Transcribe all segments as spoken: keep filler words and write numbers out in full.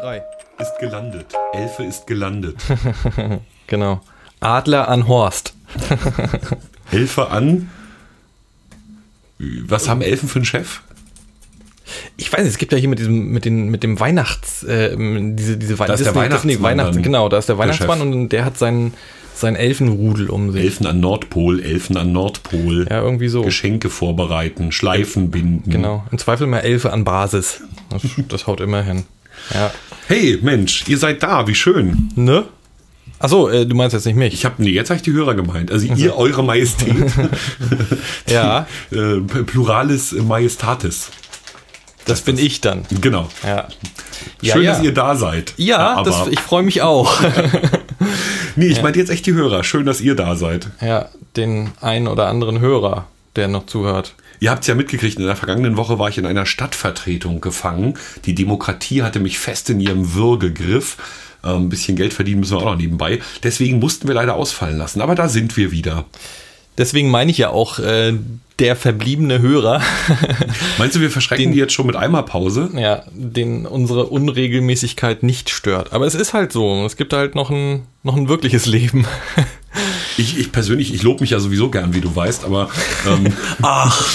drei. Ist gelandet. Elfe ist gelandet. Genau. Adler an Horst. Elfe an... Was haben Elfen für einen Chef? Ich weiß nicht, es gibt ja hier mit diesem, mit den, mit dem Weihnachts, äh, diese, diese da ist der Weihnachtsmann. Weihnachts, genau, da ist der Weihnachtsmann der und der hat seinen, sein Elfenrudel um sich. Elfen an Nordpol, Elfen an Nordpol. Ja, irgendwie so. Geschenke vorbereiten, Schleifen binden. Genau. Im Zweifel mal Elfe an Basis. Das, das haut immer hin. Ja. Hey, Mensch, ihr seid da, wie schön. Ne? Achso, äh, du meinst jetzt nicht mich. Ich habe nee, jetzt habe ich die Hörer gemeint. Also ihr, also. Eure Majestät. Ja. Die, äh, Pluralis Majestatis. Das, das bin das. ich dann. Genau. Ja. Schön, ja, ja. dass ihr da seid. Ja, aber das, ich freue mich auch. Nee, ich ja. meinte jetzt echt die Hörer. Schön, dass ihr da seid. Ja, den einen oder anderen Hörer, der noch zuhört. Ihr habt es ja mitgekriegt, in der vergangenen Woche war ich in einer Stadtvertretung gefangen. Die Demokratie hatte mich fest in ihrem Würgegriff. Ein bisschen Geld verdienen müssen wir auch noch nebenbei. Deswegen mussten wir leider ausfallen lassen. Aber da sind wir wieder. Deswegen meine ich ja auch, äh, der verbliebene Hörer. Meinst du, wir verschrecken den, die jetzt schon mit einmal Pause? Ja, den unsere Unregelmäßigkeit nicht stört. Aber es ist halt so. Es gibt halt noch ein, noch ein wirkliches Leben. Ich, ich persönlich, ich lobe mich ja sowieso gern, wie du weißt, aber... Ähm, Ach,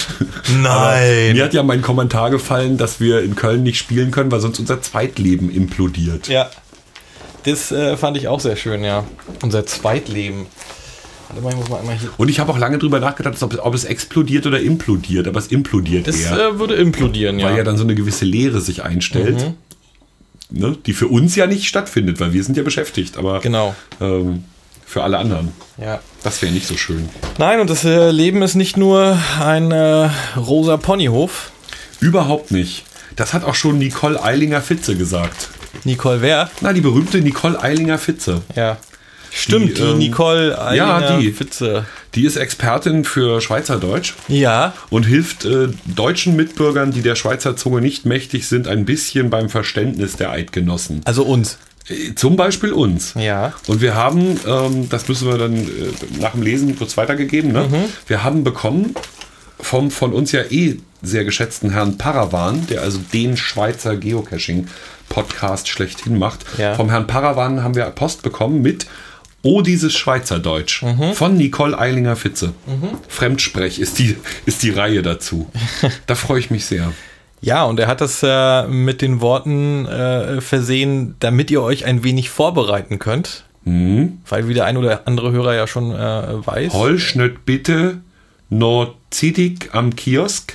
nein! Mir hat ja mein Kommentar gefallen, dass wir in Köln nicht spielen können, weil sonst unser Zweitleben implodiert. Ja. Das äh, fand ich auch sehr schön, ja. Unser Zweitleben. Warte mal, ich muss mal einmal hier. Und ich habe auch lange drüber nachgedacht, ob es, ob es explodiert oder implodiert, aber es implodiert das, eher. Das äh, würde implodieren, ja. Weil ja dann so eine gewisse Leere sich einstellt, mhm. ne, die für uns ja nicht stattfindet, weil wir sind ja beschäftigt, aber genau. ähm, für alle anderen. Ja. Das wäre nicht so schön. Nein, und das äh, Leben ist nicht nur ein äh, rosa Ponyhof. Überhaupt nicht. Das hat auch schon Nicole Eilinger-Fitze gesagt. Nicole wer? Na, die berühmte Nicole Eilinger-Fitze. Ja. Stimmt, die, die ähm, Nicole Eilinger-Fitze. Ja, die. Die ist Expertin für Schweizerdeutsch. Ja. Und hilft äh, deutschen Mitbürgern, die der Schweizer Zunge nicht mächtig sind, ein bisschen beim Verständnis der Eidgenossen. Also uns. Äh, zum Beispiel uns. Ja. Und wir haben, ähm, das müssen wir dann äh, nach dem Lesen kurz weitergegeben, ne? Mhm. Wir haben bekommen vom von uns ja eh sehr geschätzten Herrn Paravan, der also den Schweizer Geocaching-Podcast schlechthin macht. Ja. Vom Herrn Paravan haben wir Post bekommen mit Oh, dieses Schweizerdeutsch mhm. von Nicole Eilinger-Fitze. Mhm. Fremdsprech ist die, ist die Reihe dazu. Da freue ich mich sehr. Ja, und er hat das äh, mit den Worten äh, versehen, damit ihr euch ein wenig vorbereiten könnt. Mhm. Weil wie der ein oder andere Hörer ja schon äh, weiß. Holsch nicht bitte noch zittig am Kiosk.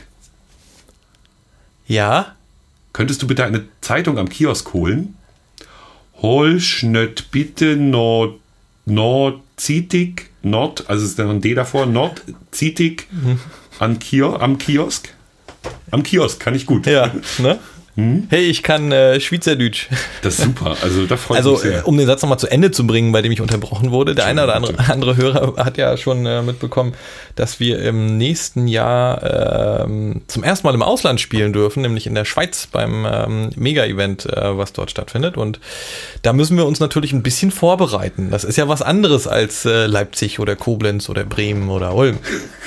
Ja. Könntest du bitte eine Zeitung am Kiosk holen? Holsch nicht bitte noch noch zittig, not, also ist da ein D davor, not zittig mhm. an Kio, am Kiosk. Am Kiosk kann ich gut. Ja, ne? Hm? Hey, ich kann äh, Schweizerdeutsch. Das ist super, also da freue ich also, mich sehr. Also, um den Satz nochmal zu Ende zu bringen, bei dem ich unterbrochen wurde, der eine oder andere, andere Hörer hat ja schon äh, mitbekommen, dass wir im nächsten Jahr ähm, zum ersten Mal im Ausland spielen dürfen, nämlich in der Schweiz beim ähm, Mega-Event, äh, was dort stattfindet. Und da müssen wir uns natürlich ein bisschen vorbereiten. Das ist ja was anderes als äh, Leipzig oder Koblenz oder Bremen oder Ulm.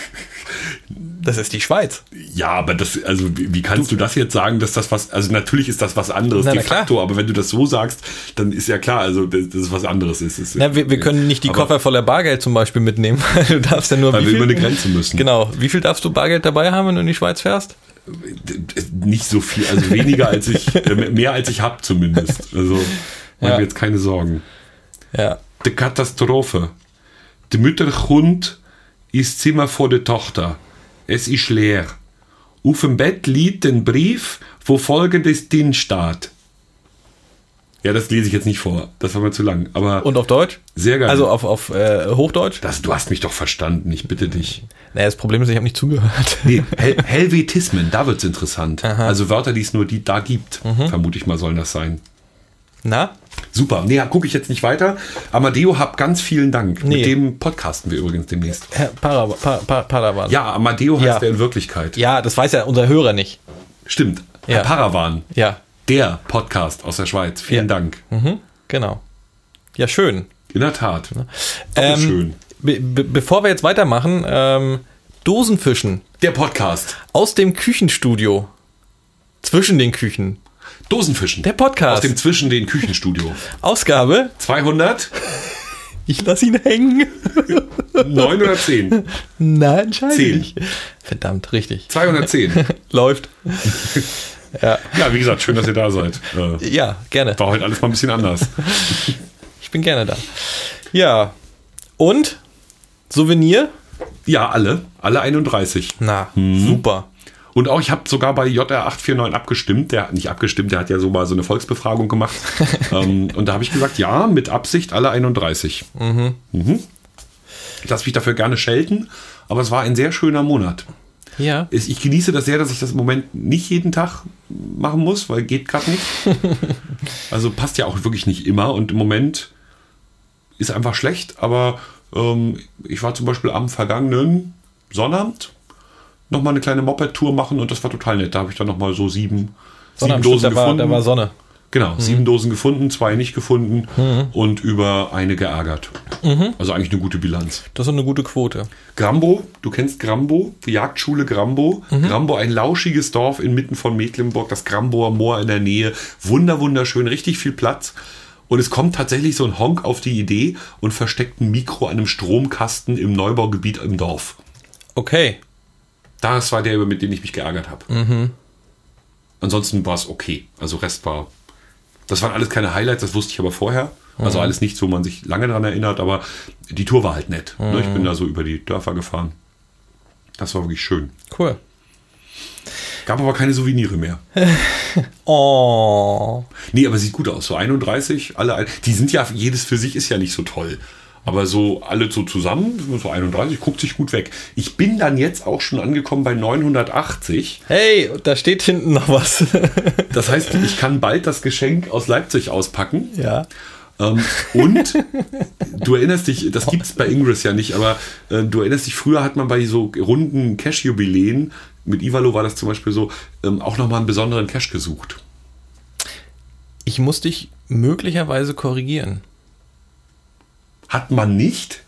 Das ist die Schweiz. Ja, aber das, also wie, wie kannst du, du das jetzt sagen, dass das was, also natürlich ist das was anderes na, de na, facto, aber wenn du das so sagst, dann ist ja klar, also dass das was anderes ist. ist na, wir, wir können nicht die aber, Koffer voller Bargeld zum Beispiel mitnehmen. Du darfst ja nur, weil wie wir viel, über eine Grenze müssen. Genau. Wie viel darfst du Bargeld dabei haben, wenn du in die Schweiz fährst? Nicht so viel, also weniger als ich, mehr als ich habe zumindest. Also machen ja. wir jetzt keine Sorgen. Ja. Die Katastrophe. Die Mutter kommt ins Zimmer vor der Tochter. Es ist leer. Auf dem Bett liegt ein Brief, wo folgendes drin steht. Ja, das lese ich jetzt nicht vor. Das war mir zu lang. Aber und auf Deutsch? Sehr geil. Also auf, auf äh, Hochdeutsch? Das, du hast mich doch verstanden, ich bitte dich. Naja, das Problem ist, ich habe nicht zugehört. Nee, Hel- Helvetismen, da wird's interessant. Aha. Also Wörter, die es nur die da gibt, mhm. vermute ich mal, sollen das sein. Na? Super. Nee, gucke ich jetzt nicht weiter. Amadeo, hab ganz vielen Dank. Nee. Mit dem podcasten wir übrigens demnächst. Herr Para, pa, pa, Padawan. Ja, Amadeo heißt ja. der in Wirklichkeit. Ja, das weiß ja unser Hörer nicht. Stimmt. Ja. Herr Paravan. Ja. Der Podcast aus der Schweiz. Vielen ja. Dank. Mhm, genau. Ja, schön. In der Tat. Ähm, schön. Be- be- bevor wir jetzt weitermachen, ähm, Dosenfischen. Der Podcast. Aus dem Küchenstudio. Zwischen den Küchen. Dosenfischen. Der Podcast. Aus dem Zwischen den Küchenstudio. Ausgabe zweihundert. Ich lass ihn hängen. neun oder zehn? Na, entscheide zehn. ich. Verdammt, richtig. zweihundertzehn. Läuft. Ja. Ja, wie gesagt, schön, dass ihr da seid. Äh, ja, gerne. war heute alles mal ein bisschen anders. Ich bin gerne da. Ja. Und? Souvenir? Ja, alle. Alle einunddreißig. Na, super. Und auch, ich habe sogar bei J R acht vier neun abgestimmt. Der hat nicht abgestimmt, der hat ja so mal so eine Volksbefragung gemacht. ähm, und da habe ich gesagt, ja, mit Absicht alle einunddreißig. Mhm. Mhm. Ich lasse mich dafür gerne schelten, aber es war ein sehr schöner Monat. Ja. Ich genieße das sehr, dass ich das im Moment nicht jeden Tag machen muss, weil geht gerade nicht. Also passt ja auch wirklich nicht immer. Und im Moment ist einfach schlecht. Aber ähm, ich war zum Beispiel am vergangenen Sonnabend nochmal eine kleine Moped-Tour machen und das war total nett. Da habe ich dann nochmal so sieben, sieben Dosen da gefunden. War, da war Sonne. Genau, mhm. sieben Dosen gefunden, zwei nicht gefunden mhm. und über eine geärgert. Mhm. Also eigentlich eine gute Bilanz. Das ist eine gute Quote. Grambo, du kennst Grambo, die Jagdschule Grambo. Mhm. Grambo, ein lauschiges Dorf inmitten von Mecklenburg, das Gramboer Moor in der Nähe. Wunder, wunderschön, richtig viel Platz. Und es kommt tatsächlich so ein Honk auf die Idee und versteckt ein Mikro an einem Stromkasten im Neubaugebiet im Dorf. Okay. Das war der, mit dem ich mich geärgert habe. Mhm. Ansonsten war es okay. Also Rest war... Das waren alles keine Highlights, das wusste ich aber vorher. Also alles nichts, wo man sich lange dran erinnert, aber die Tour war halt nett. Mhm. Ich bin da so über die Dörfer gefahren. Das war wirklich schön. Cool. Gab aber keine Souvenire mehr. Oh. Nee, aber sieht gut aus. So einunddreißig, alle, die sind ja, jedes für sich ist ja nicht so toll. Aber so alle so zusammen, so einunddreißig, guckt sich gut weg. Ich bin dann jetzt auch schon angekommen bei neunhundertachtzig. Hey, da steht hinten noch was. Das heißt, ich kann bald das Geschenk aus Leipzig auspacken. Ja. Ähm, und du erinnerst dich, das gibt es bei Ingress ja nicht, aber äh, du erinnerst dich, früher hat man bei so runden Cash-Jubiläen, mit Ivalo war das zum Beispiel so, ähm, auch nochmal einen besonderen Cash gesucht. Ich muss dich möglicherweise korrigieren. Hat man nicht?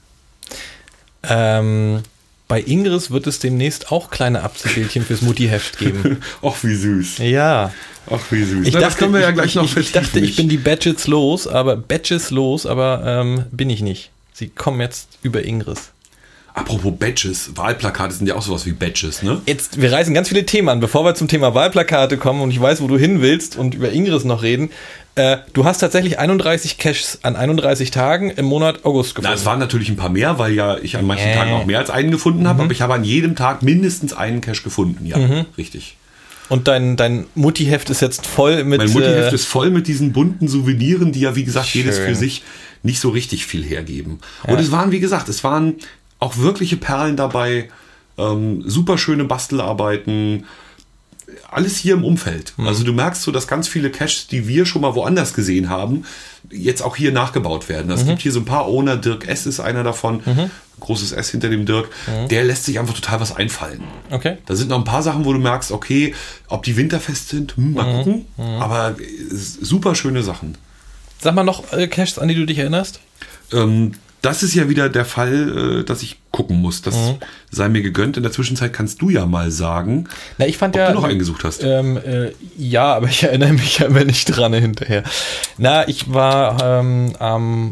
Ähm, bei Ingress wird es demnächst auch kleine Abziehbildchen fürs Mutti-Heft geben. Ach, wie süß. Ja. Ach, wie süß. Ich Na, dachte, das können wir ja gleich ich, noch ich, ich dachte, ich bin die Badges los, aber Badges los, aber ähm, bin ich nicht. Sie kommen jetzt über Ingress. Apropos Badges, Wahlplakate sind ja auch sowas wie Badges, ne? Jetzt, wir reißen ganz viele Themen an, bevor wir zum Thema Wahlplakate kommen und ich weiß, wo du hin willst und über Ingress noch reden. Äh, du hast tatsächlich einunddreißig Caches an einunddreißig Tagen im Monat August gefunden. Na, es waren natürlich ein paar mehr, weil ja ich an manchen äh. Tagen auch mehr als einen gefunden habe, mhm. aber ich habe an jedem Tag mindestens einen Cache gefunden, ja, mhm. richtig. Und dein, dein Mutti-Heft ist jetzt voll mit... Mein Mutti-Heft äh, ist voll mit diesen bunten Souveniren, die ja, wie gesagt, schön. Jedes für sich nicht so richtig viel hergeben. Ja. Und es waren, wie gesagt, es waren auch wirkliche Perlen dabei, ähm, super schöne Bastelarbeiten, alles hier im Umfeld. Mhm. Also du merkst so, dass ganz viele Caches, die wir schon mal woanders gesehen haben, jetzt auch hier nachgebaut werden. Es mhm. gibt hier so ein paar Owner, Dirk S. ist einer davon, mhm. großes S hinter dem Dirk, mhm. der lässt sich einfach total was einfallen. Okay. Da sind noch ein paar Sachen, wo du merkst, okay, ob die winterfest sind, hm, mal mhm. gucken, mhm. aber super schöne Sachen. Sag mal noch äh, Caches, an die du dich erinnerst? Ähm, Das ist ja wieder der Fall, dass ich gucken muss. Das mhm. sei mir gegönnt. In der Zwischenzeit kannst du ja mal sagen, Na, ich fand ob ja, du noch eingesucht hast. Ähm, äh, ja, aber ich erinnere mich ja immer nicht dran hinterher. Na, ich war ähm, am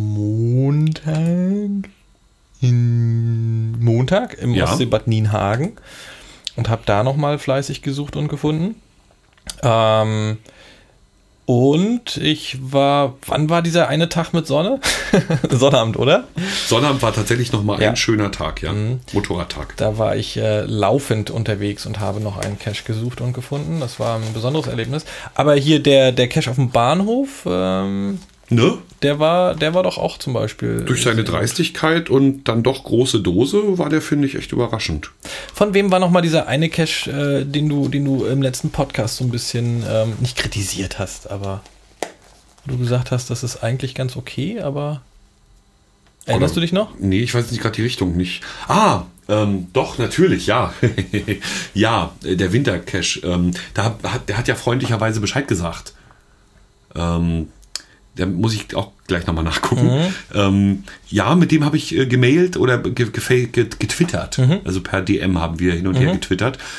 Montag in Montag im ja. Ostseebad Nienhagen und habe da nochmal fleißig gesucht und gefunden. Ähm, Und ich war, wann war dieser eine Tag mit Sonne? Sonnabend, oder? Sonnabend war tatsächlich nochmal ja. ein schöner Tag, ja. Mhm. Motorradtag. Da war ich äh, laufend unterwegs und habe noch einen Cache gesucht und gefunden. Das war ein besonderes Erlebnis. Aber hier der, der Cache auf dem Bahnhof, ähm, ne? der war, der war doch auch zum Beispiel. Durch seine Dreistigkeit und dann doch große Dose war der, finde ich, echt überraschend. Von wem war nochmal dieser eine Cache, äh, den du, den du im letzten Podcast so ein bisschen ähm, nicht kritisiert hast, aber du gesagt hast, das ist eigentlich ganz okay, aber erinnerst Oder, du dich noch? Nee, ich weiß nicht gerade die Richtung nicht. Ah, ähm, doch, natürlich, ja. ja, der Wintercache, ähm, da hat, der hat ja freundlicherweise Bescheid gesagt. Ähm, Da muss ich auch gleich nochmal nachgucken. Mhm. Ähm, ja, mit dem habe ich äh, gemailt oder ge- ge- ge- getwittert. Mhm. Also per D M haben wir hin und mhm. her getwittert.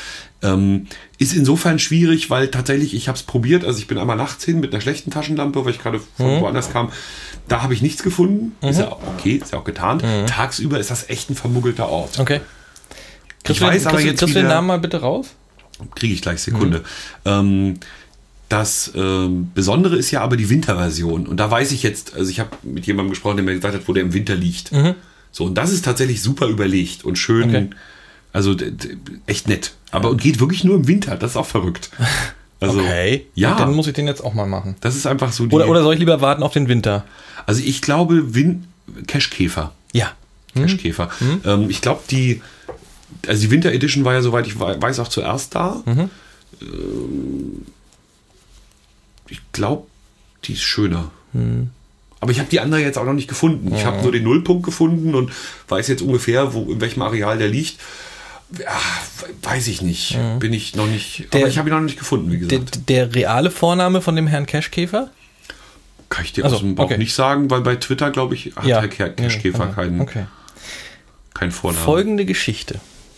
Ähm, ist insofern schwierig, weil tatsächlich, ich habe es probiert, also ich bin einmal nachts hin mit einer schlechten Taschenlampe, weil ich gerade von mhm. woanders kam. Da habe ich nichts gefunden. Mhm. Ist ja okay, ist ja auch getarnt. Mhm. Tagsüber ist das echt ein vermuggelter Ort. Okay. Kriegst ich weiß aber jetzt kriegst du den Namen mal bitte raus? Kriege ich gleich, Sekunde. Mhm. Ähm, das ähm, Besondere ist ja aber die Winterversion. Und da weiß ich jetzt, also ich habe mit jemandem gesprochen, der mir gesagt hat, wo der im Winter liegt. Mhm. So, und das ist tatsächlich super überlegt und schön, okay. also d- d- echt nett. Aber und geht wirklich nur im Winter, das ist auch verrückt. Also, okay, ja. Und dann muss ich den jetzt auch mal machen. Das ist einfach so die... Oder, oder soll ich lieber warten auf den Winter? Also ich glaube, Win- Cashkäfer. Ja. Cashkäfer. Mhm. Ähm, ich glaube, die... Also die Winter Edition war ja, soweit ich weiß, auch zuerst da. Mhm. Ähm, ich glaube, die ist schöner. Mhm. Aber ich habe die andere jetzt auch noch nicht gefunden. Ich habe nur den Nullpunkt gefunden und weiß jetzt ungefähr, wo, in welchem Areal der liegt. Ja, weiß ich nicht. Mhm. Bin ich noch nicht. Der, aber ich habe ihn noch nicht gefunden, wie gesagt. Der, der reale Vorname von dem Herrn Cashkäfer? Kann ich dir also, aus dem Bauch okay. nicht sagen, weil bei Twitter, glaube ich, hat ja. Herr Cashkäfer nee, keinen, okay. keinen Vornamen. Folgende Geschichte.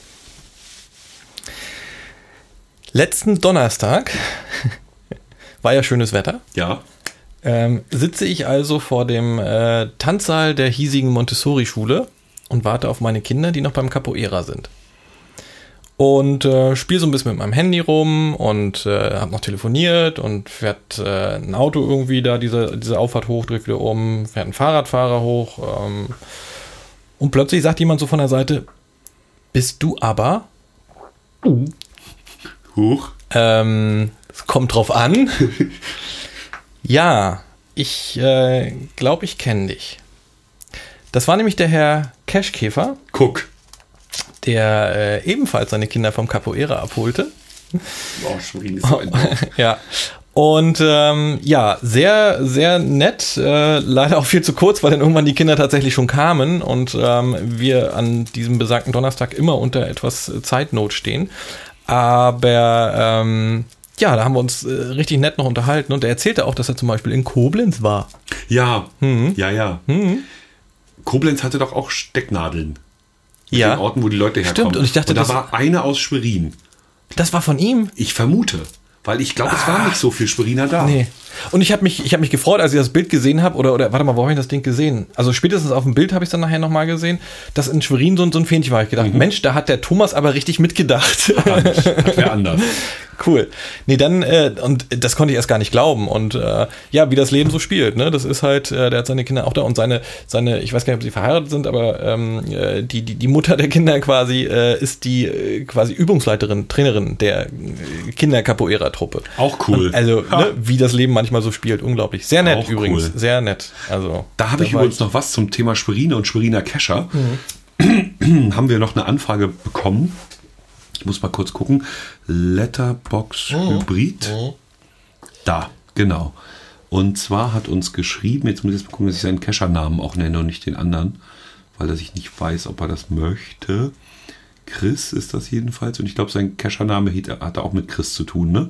Letzten Donnerstag war ja schönes Wetter. Ja. Ähm, sitze ich also vor dem äh, Tanzsaal der hiesigen Montessori-Schule und warte auf meine Kinder, die noch beim Capoeira sind. Und äh, spiele so ein bisschen mit meinem Handy rum und äh, habe noch telefoniert und fährt äh, ein Auto irgendwie da, diese, diese Auffahrt hoch, dreht wieder um, fährt ein Fahrradfahrer hoch. Ähm, und plötzlich sagt jemand so von der Seite, bist du aber... Uh. Hoch. Ähm, es kommt drauf an. Ja, ich äh, glaube, ich kenne dich. Das war nämlich der Herr Cashkäfer. Guck. Der äh, ebenfalls seine Kinder vom Capoeira abholte. Wow, Schwerin ist so ein Dorf. Ja. Und ähm, ja, sehr, sehr nett. Äh, leider auch viel zu kurz, weil dann irgendwann die Kinder tatsächlich schon kamen und ähm, wir an diesem besagten Donnerstag immer unter etwas Zeitnot stehen. Aber ähm, ja, da haben wir uns äh, richtig nett noch unterhalten und er erzählte auch, dass er zum Beispiel in Koblenz war. Ja, mhm. ja, ja. Mhm. Koblenz hatte doch auch Stecknadeln. Mit ja. den Orten, wo die Leute herkommen. Stimmt, und ich dachte, und da das war eine aus Schwerin. Das war von ihm? Ich vermute. Weil ich glaube, es ah. war nicht so viel Schweriner da. Nee. Und ich habe mich, ich hab mich gefreut, als ich das Bild gesehen habe, oder, oder warte mal, wo habe ich das Ding gesehen? Also spätestens auf dem Bild habe ich es dann nachher nochmal gesehen, dass in Schwerin so, so ein Fähnchen war. Ich gedacht, mhm. Mensch, da hat der Thomas aber richtig mitgedacht. Ja, das wäre anders. Cool. Nee, dann, äh, und das konnte ich erst gar nicht glauben. Und äh, ja, wie das Leben so spielt, ne? Das ist halt, äh, der hat seine Kinder auch da und seine, seine, ich weiß gar nicht, ob sie verheiratet sind, aber ähm, äh, die, die, die Mutter der Kinder quasi äh, ist die äh, quasi Übungsleiterin, Trainerin der äh, Kinder-Capoeira-Truppe. Auch cool. Und also, ne, wie das Leben manchmal so spielt, unglaublich. Sehr nett auch übrigens, cool. Sehr nett. Also, da habe ich übrigens noch was zum Thema Schweriner und Schweriner Kescher. Mhm. Haben wir noch eine Anfrage bekommen. Ich muss mal kurz gucken. Letterbox mhm. Hybrid. Mhm. Da, genau. Und zwar hat uns geschrieben, jetzt muss ich jetzt mal gucken, dass ich seinen Kescher-Namen auch nenne und nicht den anderen, weil er sich nicht weiß, ob er das möchte. Chris ist das jedenfalls. Und ich glaube, sein Kescher-Name hat auch mit Chris zu tun, ne?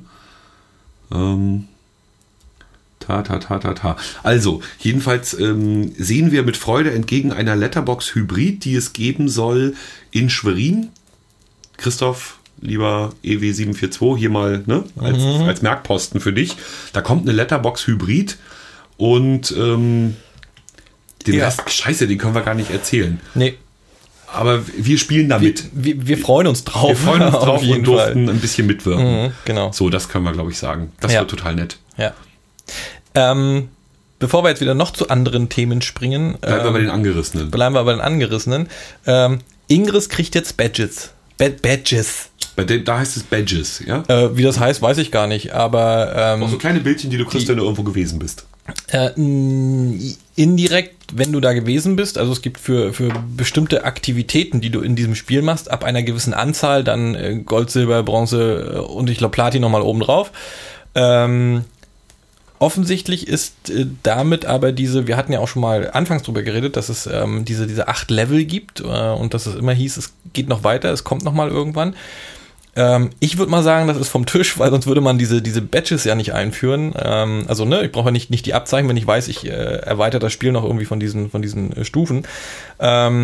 Ähm, ta, ta, ta, ta, ta. Also, jedenfalls ähm, sehen wir mit Freude entgegen einer Letterbox Hybrid, die es geben soll in Schwerin. Christoph, lieber E W sieben vier zwei, hier mal ne, als, mhm. als Merkposten für dich. Da kommt eine Letterbox Hybrid und ähm, den ja. Rest, scheiße, den können wir gar nicht erzählen. Nee. Aber wir spielen damit. Wir, wir, wir freuen uns drauf. Wir freuen uns drauf und durften Fall. ein bisschen mitwirken. Mhm, genau. So, das können wir, glaube ich, sagen. Das ja. wird total nett. Ja. Ähm, bevor wir jetzt wieder noch zu anderen Themen springen. Bleiben ähm, wir bei den Angerissenen. Bleiben wir bei den Angerissenen. Ähm, Ingris kriegt jetzt Badges. Bad Badges. Bei dem, da heißt es Badges, ja? Äh, wie das heißt, weiß ich gar nicht, aber... Ähm, auch so kleine Bildchen, die du kriegst, die, wenn du irgendwo gewesen bist. Äh, indirekt, wenn du da gewesen bist, also es gibt für, für bestimmte Aktivitäten, die du in diesem Spiel machst, ab einer gewissen Anzahl, dann äh, Gold, Silber, Bronze und ich glaube Platin nochmal oben drauf. Ähm, offensichtlich ist äh, damit aber diese, wir hatten ja auch schon mal anfangs drüber geredet, dass es ähm, diese, diese acht Level gibt äh, und dass es immer hieß, es geht noch weiter, es kommt nochmal irgendwann. Ähm, ich würde mal sagen, das ist vom Tisch, weil sonst würde man diese, diese Badges ja nicht einführen. Ähm, also ne, ich brauche ja nicht, nicht die Abzeichen, wenn ich weiß, ich äh, erweitere das Spiel noch irgendwie von diesen, von diesen äh, Stufen. Ähm,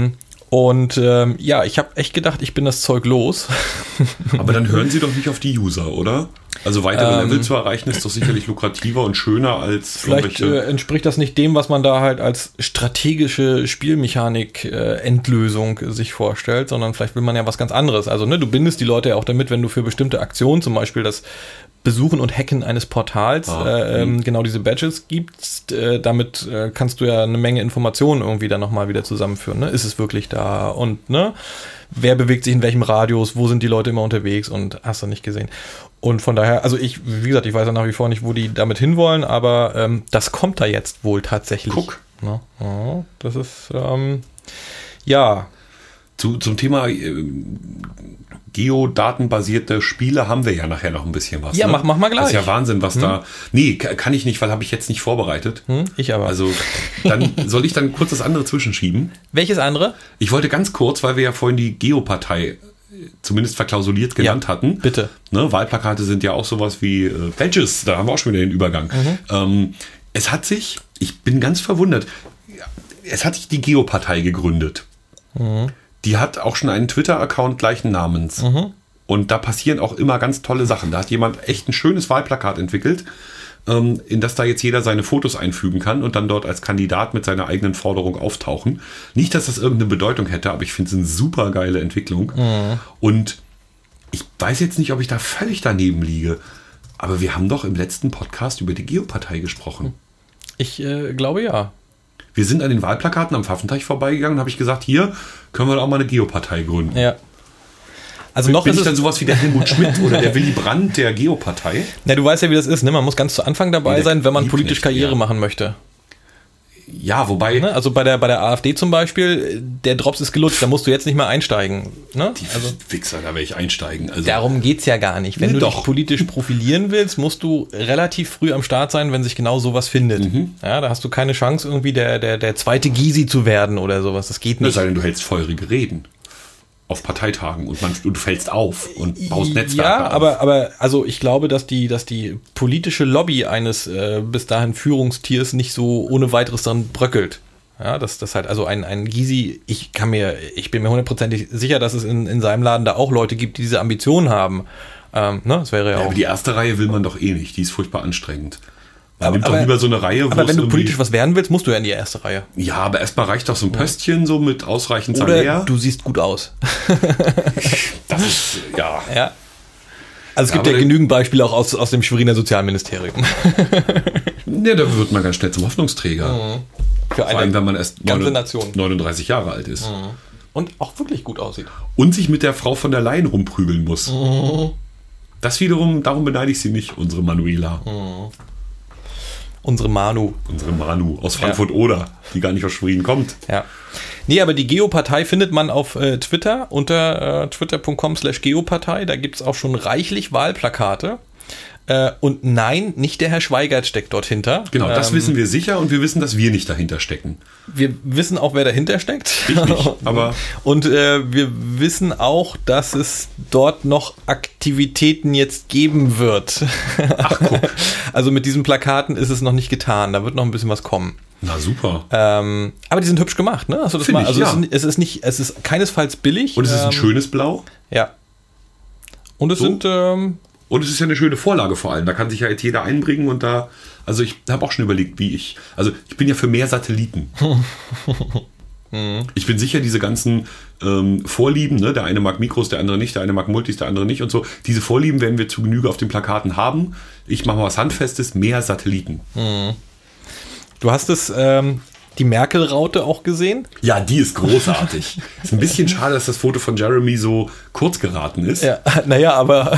Und ähm, ja, ich habe echt gedacht, ich bin das Zeug los. Aber dann hören Sie doch nicht auf die User, oder? Also weitere ähm, Level zu erreichen ist doch sicherlich lukrativer und schöner als vielleicht äh, entspricht das nicht dem, was man da halt als strategische Spielmechanik-Endlösung äh, sich vorstellt, sondern vielleicht will man ja was ganz anderes. Also ne, du bindest die Leute ja auch damit, wenn du für bestimmte Aktionen, zum Beispiel das Besuchen und Hacken eines Portals, ah, äh, ähm, genau diese Badges gibst, äh, damit äh, kannst du ja eine Menge Informationen irgendwie dann nochmal wieder zusammenführen. Ne? Ist es wirklich da? Und ne, wer bewegt sich in welchem Radius? Wo sind die Leute immer unterwegs? Und hast du nicht gesehen. Und von daher, also ich, wie gesagt, ich weiß ja nach wie vor nicht, wo die damit hinwollen, aber ähm, das kommt da jetzt wohl tatsächlich. Guck. Ne? Ja, das ist, ähm, ja. Zu, zum Thema äh, geodatenbasierte Spiele haben wir ja nachher noch ein bisschen was. Ja, ne? mach, mach mal gleich. Das ist ja Wahnsinn, was hm. da... Nee, kann ich nicht, weil habe ich jetzt nicht vorbereitet. Hm, ich aber. Also, dann soll ich dann kurz das andere zwischenschieben? Welches andere? Ich wollte ganz kurz, weil wir ja vorhin die Geopartei zumindest verklausuliert genannt ja, hatten. Bitte. Ne, Wahlplakate sind ja auch sowas wie äh, Badges, da haben wir auch schon wieder den Übergang. Mhm. Ähm, es hat sich, ich bin ganz verwundert, es hat sich die Geopartei gegründet. Mhm. Die hat auch schon einen Twitter-Account gleichen Namens. Mhm. Und da passieren auch immer ganz tolle Sachen. Da hat jemand echt ein schönes Wahlplakat entwickelt, ähm, in das da jetzt jeder seine Fotos einfügen kann und dann dort als Kandidat mit seiner eigenen Forderung auftauchen. Nicht, dass das irgendeine Bedeutung hätte, aber ich finde es eine super geile Entwicklung. Mhm. Und ich weiß jetzt nicht, ob ich da völlig daneben liege, aber wir haben doch im letzten Podcast über die Geopartei gesprochen. Ich äh, glaube ja. Wir sind an den Wahlplakaten am Pfaffenteich vorbeigegangen und habe ich gesagt, hier können wir doch auch mal eine Geopartei gründen. Ja. Also bin, noch bin ist ich es dann sowas wie der Helmut Schmidt oder der Willy Brandt der Geopartei? Na, du weißt ja, wie das ist, ne? Man muss ganz zu Anfang dabei nee, sein, wenn man politisch nicht, Karriere ja. machen möchte. Ja, wobei... Ne? Also bei der, bei der AfD zum Beispiel, der Drops ist gelutscht, da musst du jetzt nicht mehr einsteigen. Ne? Die also, Wichser, da werde ich einsteigen. Also, darum geht's ja gar nicht. Wenn nee, du doch. dich politisch profilieren willst, musst du relativ früh am Start sein, wenn sich genau sowas findet. Mhm. Ja, da hast du keine Chance, irgendwie der, der, der zweite Gysi zu werden oder sowas. Das geht nicht. Es sei denn, du hältst feurige Reden auf Parteitagen und, man, und du fällst auf und baust Netzwerke ja, auf. aber, aber also ich glaube, dass die, dass die politische Lobby eines äh, bis dahin Führungstiers nicht so ohne weiteres dann bröckelt. Ja, das, das halt, also ein, ein Gysi, ich kann mir, ich bin mir hundertprozentig sicher, dass es in, in seinem Laden da auch Leute gibt, die diese Ambitionen haben. Ähm, ne, das wäre ja, ja auch. Aber die erste Reihe will man doch eh nicht, die ist furchtbar anstrengend. Man aber, nimmt doch aber, lieber so eine Reihe, wo aber wenn du irgendwie, politisch was werden willst, musst du ja in die erste Reihe. Ja, aber erstmal reicht doch so ein Pöstchen so mit ausreichend Oder Salär. du siehst gut aus. Das ist, ja. ja. Also es ja, gibt ja genügend Beispiele auch aus, aus dem Schweriner Sozialministerium. Ja, da wird man ganz schnell zum Hoffnungsträger. Mhm. Für eine Vor allem, wenn man erst ganze Nation. neununddreißig Jahre alt ist. Mhm. Und auch wirklich gut aussieht. Und sich mit der Frau von der Leyen rumprügeln muss. Mhm. Das wiederum, darum beneide ich sie nicht, unsere Manuela. Mhm. Unsere Manu. Unsere Manu aus Frankfurt-Oder, ja. Die gar nicht aus Schwerin kommt. Ja. Nee, aber die Geopartei findet man auf äh, Twitter unter äh, twitter punkt com slash geopartei. Da gibt es auch schon reichlich Wahlplakate. Äh, und nein, nicht der Herr Schweigert steckt dort hinter. Genau, das ähm, wissen wir sicher und wir wissen, dass wir nicht dahinter stecken. Wir wissen auch, wer dahinter steckt. Ich nicht, aber... Und äh, wir wissen auch, dass es dort noch Aktivitäten jetzt geben wird. Ach, guck. Also mit diesen Plakaten ist es noch nicht getan. Da wird noch ein bisschen was kommen. Na super. Ähm, aber die sind hübsch gemacht, ne? Also, das Find mal, also ich, es, ja. ist, es ist nicht, es ist keinesfalls billig. Und es ist ein ähm, schönes Blau. Ja. Und es So. sind ähm, Und es ist ja eine schöne Vorlage vor allem. Da kann sich ja jetzt jeder einbringen und da, also ich habe auch schon überlegt, wie ich, also ich bin ja für mehr Satelliten. Ich bin sicher, diese ganzen ähm, Vorlieben, ne, der eine mag Mikros, der andere nicht, der eine mag Multis, der andere nicht und so, diese Vorlieben werden wir zu Genüge auf den Plakaten haben. Ich mache mal was Handfestes, mehr Satelliten. Du hast es, ähm, die Merkel-Raute auch gesehen? Ja, die ist großartig. Ist ein bisschen schade, dass das Foto von Jeremy so kurz geraten ist. Ja, naja, aber...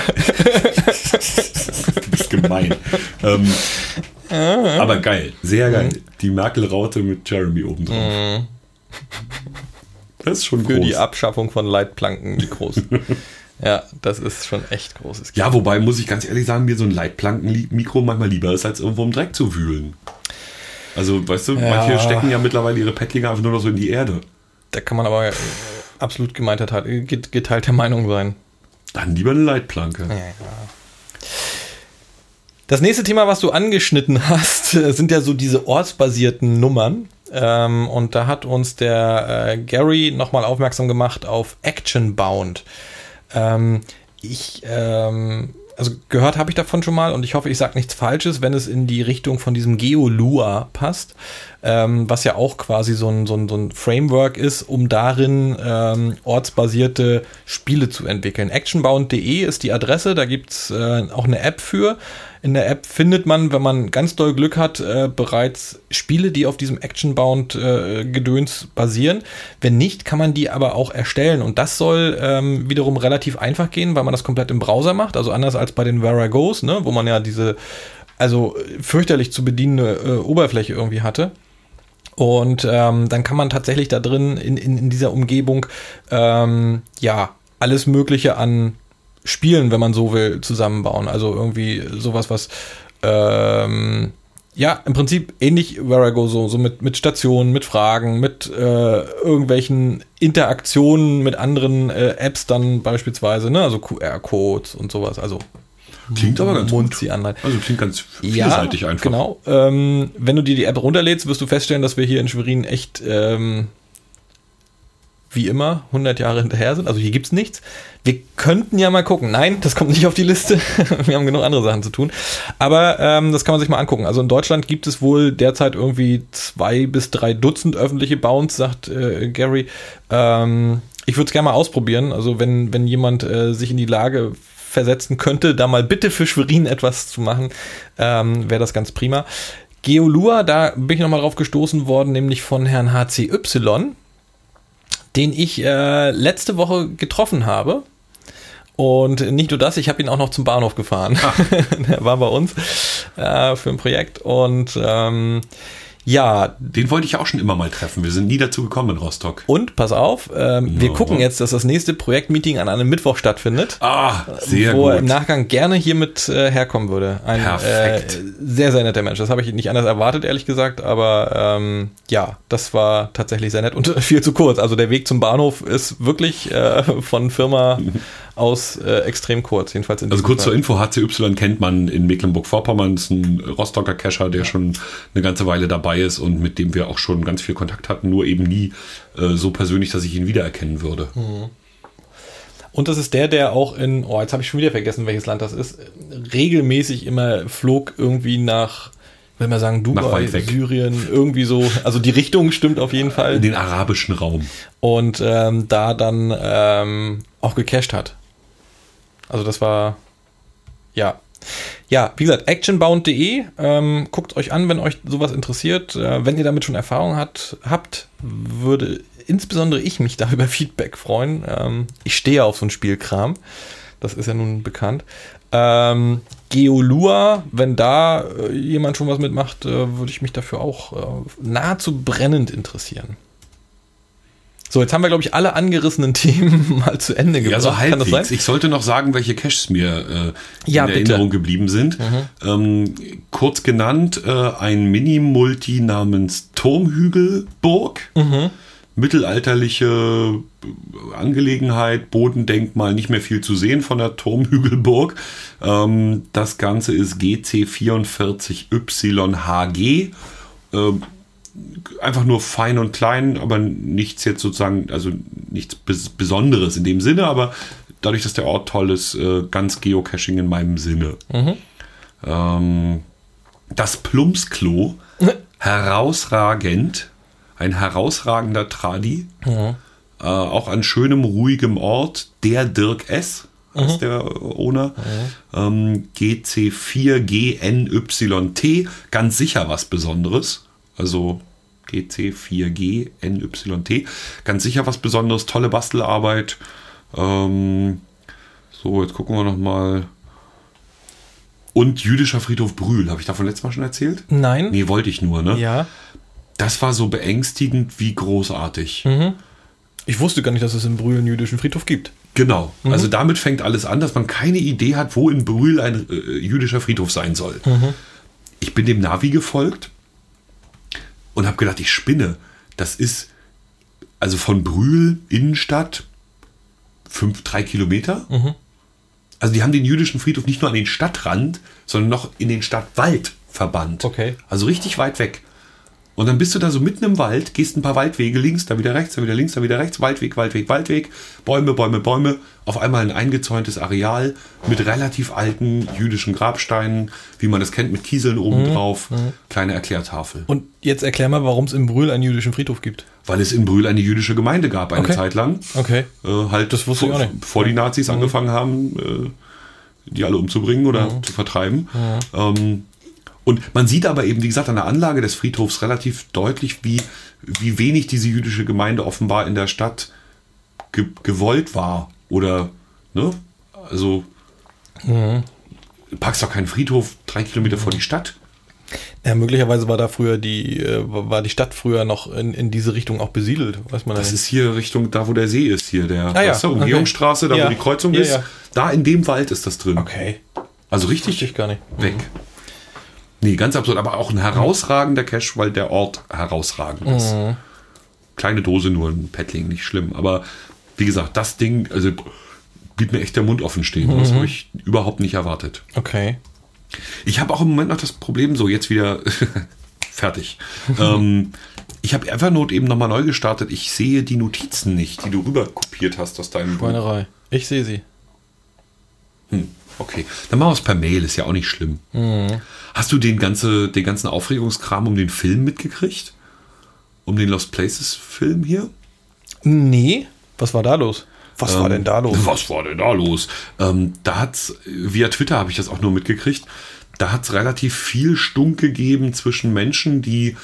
Du bist gemein. ähm, aber geil, sehr geil. Die Merkel-Raute mit Jeremy oben drauf. Mhm. Das ist schon Für groß. die Abschaffung von Leitplanken-Mikros. Ja, das ist schon echt großes Kind. Ja, wobei, muss ich ganz ehrlich sagen, mir so ein Leitplanken-Mikro manchmal lieber ist, als irgendwo im Dreck zu wühlen. Also, weißt du, Ja. manche stecken ja mittlerweile ihre Paddlinge einfach nur noch so in die Erde. Da kann man aber äh, absolut gemeinte, geteilter Meinung sein. Dann lieber eine Leitplanke. Ja, ja. Das nächste Thema, was du angeschnitten hast, sind ja so diese ortsbasierten Nummern. Ähm, und da hat uns der äh, Gary nochmal aufmerksam gemacht auf Actionbound. Ähm, ich, ähm, also gehört habe ich davon schon mal und ich hoffe, ich sage nichts Falsches, wenn es in die Richtung von diesem GeoLua passt, ähm, was ja auch quasi so ein, so ein, so ein Framework ist, um darin ähm, ortsbasierte Spiele zu entwickeln. actionbound punkt de ist die Adresse, da gibt's äh, auch eine App für. In der App findet man, wenn man ganz doll Glück hat, äh, bereits Spiele, die auf diesem Actionbound-Gedöns äh, basieren. Wenn nicht, kann man die aber auch erstellen. Und das soll ähm, wiederum relativ einfach gehen, weil man das komplett im Browser macht. Also anders als bei den Where I Goes, ne, wo man ja diese also fürchterlich zu bedienende äh, Oberfläche irgendwie hatte. Und ähm, dann kann man tatsächlich da drin in, in, in dieser Umgebung ähm, ja alles Mögliche an Spielen, wenn man so will, zusammenbauen. Also irgendwie sowas, was ähm, ja, im Prinzip ähnlich Where I Go, so, so mit, mit Stationen, mit Fragen, mit äh, irgendwelchen Interaktionen mit anderen äh, Apps dann beispielsweise, ne? Also Q R-Codes und sowas. Also klingt aber ganz gut. Anleihen. Also klingt ganz vielseitig ja, einfach. Genau. Ähm, wenn du dir die App runterlädst, wirst du feststellen, dass wir hier in Schwerin echt ähm, wie immer hundert Jahre hinterher sind. Also hier gibt's nichts. Wir könnten ja mal gucken. Nein, das kommt nicht auf die Liste. Wir haben genug andere Sachen zu tun. Aber ähm, das kann man sich mal angucken. Also in Deutschland gibt es wohl derzeit irgendwie zwei bis drei Dutzend öffentliche Bounds, sagt äh, Gary. Ähm, ich würde es gerne mal ausprobieren. Also wenn, wenn jemand äh, sich in die Lage versetzen könnte, da mal bitte für Schwerin etwas zu machen, ähm, wäre das ganz prima. GeoLua, da bin ich nochmal drauf gestoßen worden, nämlich von Herrn H C Y, den ich äh, letzte Woche getroffen habe. Und nicht nur das, ich habe ihn auch noch zum Bahnhof gefahren. Der war bei uns äh, für ein Projekt. Und ähm, ja. Den wollte ich auch schon immer mal treffen. Wir sind nie dazu gekommen in Rostock. Und, pass auf, ähm, no. wir gucken jetzt, dass das nächste Projektmeeting an einem Mittwoch stattfindet. Ah, sehr wo gut. Wo er im Nachgang gerne hier mit äh, herkommen würde. Ein Perfekt. Äh, sehr, sehr netter Mensch. Das habe ich nicht anders erwartet, ehrlich gesagt. Aber ähm, ja, das war tatsächlich sehr nett und viel zu kurz. Also der Weg zum Bahnhof ist wirklich äh, von Firma aus äh, extrem kurz. Jedenfalls in also kurz Fall. zur Info, H C Y kennt man in Mecklenburg-Vorpommern. Das ist ein Rostocker Cacher, der schon eine ganze Weile dabei ist und mit dem wir auch schon ganz viel Kontakt hatten, nur eben nie äh, so persönlich, dass ich ihn wiedererkennen würde. Mhm. Und das ist der, der auch in, oh, jetzt habe ich schon wieder vergessen, welches Land das ist, regelmäßig immer flog irgendwie nach, will man sagen, Dubai, Syrien, irgendwie so, also die Richtung stimmt auf jeden Fall. In den arabischen Raum. Und ähm, da dann ähm, auch gecached hat. Also das war, ja. Ja, wie gesagt, actionbound punkt de, ähm, guckt euch an, wenn euch sowas interessiert. Äh, wenn ihr damit schon Erfahrung hat, habt, würde insbesondere ich mich da über Feedback freuen. Ähm, ich stehe auf so ein Spielkram, das ist ja nun bekannt. Ähm, GeoLua, wenn da äh, jemand schon was mitmacht, äh, würde ich mich dafür auch äh, nahezu brennend interessieren. So, jetzt haben wir, glaube ich, alle angerissenen Themen mal zu Ende gebracht. Ja, so halbwegs. Kann das sein? Ich sollte noch sagen, welche Caches mir äh, ja, in bitte. Erinnerung geblieben sind. Mhm. Ähm, kurz genannt, äh, ein Mini-Multi namens Turmhügelburg. Mhm. Mittelalterliche Angelegenheit, Bodendenkmal, nicht mehr viel zu sehen von der Turmhügelburg. Ähm, das Ganze ist G C vierundvierzig Y H G. Ähm, einfach nur fein und klein, aber nichts jetzt sozusagen, also nichts Bes- Besonderes in dem Sinne, aber dadurch, dass der Ort toll ist, äh, ganz Geocaching in meinem Sinne. Mhm. Ähm, das Plumpsklo, herausragend, ein herausragender Tradi, mhm. äh, auch an schönem, ruhigem Ort, der Dirk S., mhm. ist der Owner, mhm. ähm, G C vier G N Y T, ganz sicher was Besonderes. Also G C vier G N Y T. Ganz sicher was Besonderes, tolle Bastelarbeit. Ähm, so, jetzt gucken wir nochmal. Und Jüdischer Friedhof Brühl. Habe ich davon letztes Mal schon erzählt? Nein. Nee, wollte ich nur, ne? Ja. Das war so beängstigend wie großartig. Mhm. Ich wusste gar nicht, dass es in Brühl einen jüdischen Friedhof gibt. Genau. Mhm. Also damit fängt alles an, dass man keine Idee hat, wo in Brühl ein äh, jüdischer Friedhof sein soll. Mhm. Ich bin dem Navi gefolgt und habe gedacht, ich spinne. Das ist also von Brühl, Innenstadt, fünf, drei Kilometer. Mhm. Also die haben den jüdischen Friedhof nicht nur an den Stadtrand, sondern noch in den Stadtwald verbannt. Okay. Also richtig weit weg. Und dann bist du da so mitten im Wald, gehst ein paar Waldwege links, da wieder rechts, da wieder links, da wieder rechts, Waldweg, Waldweg, Waldweg, Bäume, Bäume, Bäume. Auf einmal ein eingezäuntes Areal mit relativ alten jüdischen Grabsteinen, wie man das kennt, mit Kieseln obendrauf, mhm. kleine Erklärtafel. Und jetzt erklär mal, warum es in Brühl einen jüdischen Friedhof gibt. Weil es in Brühl eine jüdische Gemeinde gab, eine okay. Zeit lang. Okay. Äh, halt das wusste vor, ich auch nicht. Bevor die Nazis mhm. angefangen haben, äh, die alle umzubringen oder mhm. zu vertreiben. Mhm. Ähm, Und man sieht aber eben, wie gesagt, an der Anlage des Friedhofs relativ deutlich, wie, wie wenig diese jüdische Gemeinde offenbar in der Stadt ge- gewollt war. Oder, ne? Also, mhm. packst doch keinen Friedhof drei Kilometer mhm. vor die Stadt. Ja, möglicherweise war da früher die, äh, war die Stadt früher noch in, in diese Richtung auch besiedelt, weiß man Das nicht. ist hier Richtung, da wo der See ist, hier, der ah, ja. weißt du, Umgehungsstraße, okay. da ja. wo die Kreuzung ja, ist. ja. Da in dem Wald ist das drin. Okay. Also richtig ich gar nicht. weg. Mhm. Nee, ganz absurd, aber auch ein herausragender Cache, weil der Ort herausragend ist. Mhm. Kleine Dose, nur ein Paddling, nicht schlimm. Aber wie gesagt, das Ding, also blieb mir echt der Mund offen stehen. Mhm. Das habe ich überhaupt nicht erwartet. Okay. Ich habe auch im Moment noch das Problem, so jetzt wieder fertig. ähm, ich habe Evernote eben nochmal neu gestartet. Ich sehe die Notizen nicht, die du rüber kopiert hast aus deinem Buch. Schweinerei. Ich sehe sie. Hm. Okay, dann machen wir es per Mail, ist ja auch nicht schlimm. Mhm. Hast du den, ganze, den ganzen Aufregungskram um den Film mitgekriegt? Um den Lost Places Film hier? Nee, was war da los? Was ähm, war denn da los? Was war denn da los? Ähm, da hat's, via Twitter habe ich das auch nur mitgekriegt, da hat es relativ viel Stunk gegeben zwischen Menschen, die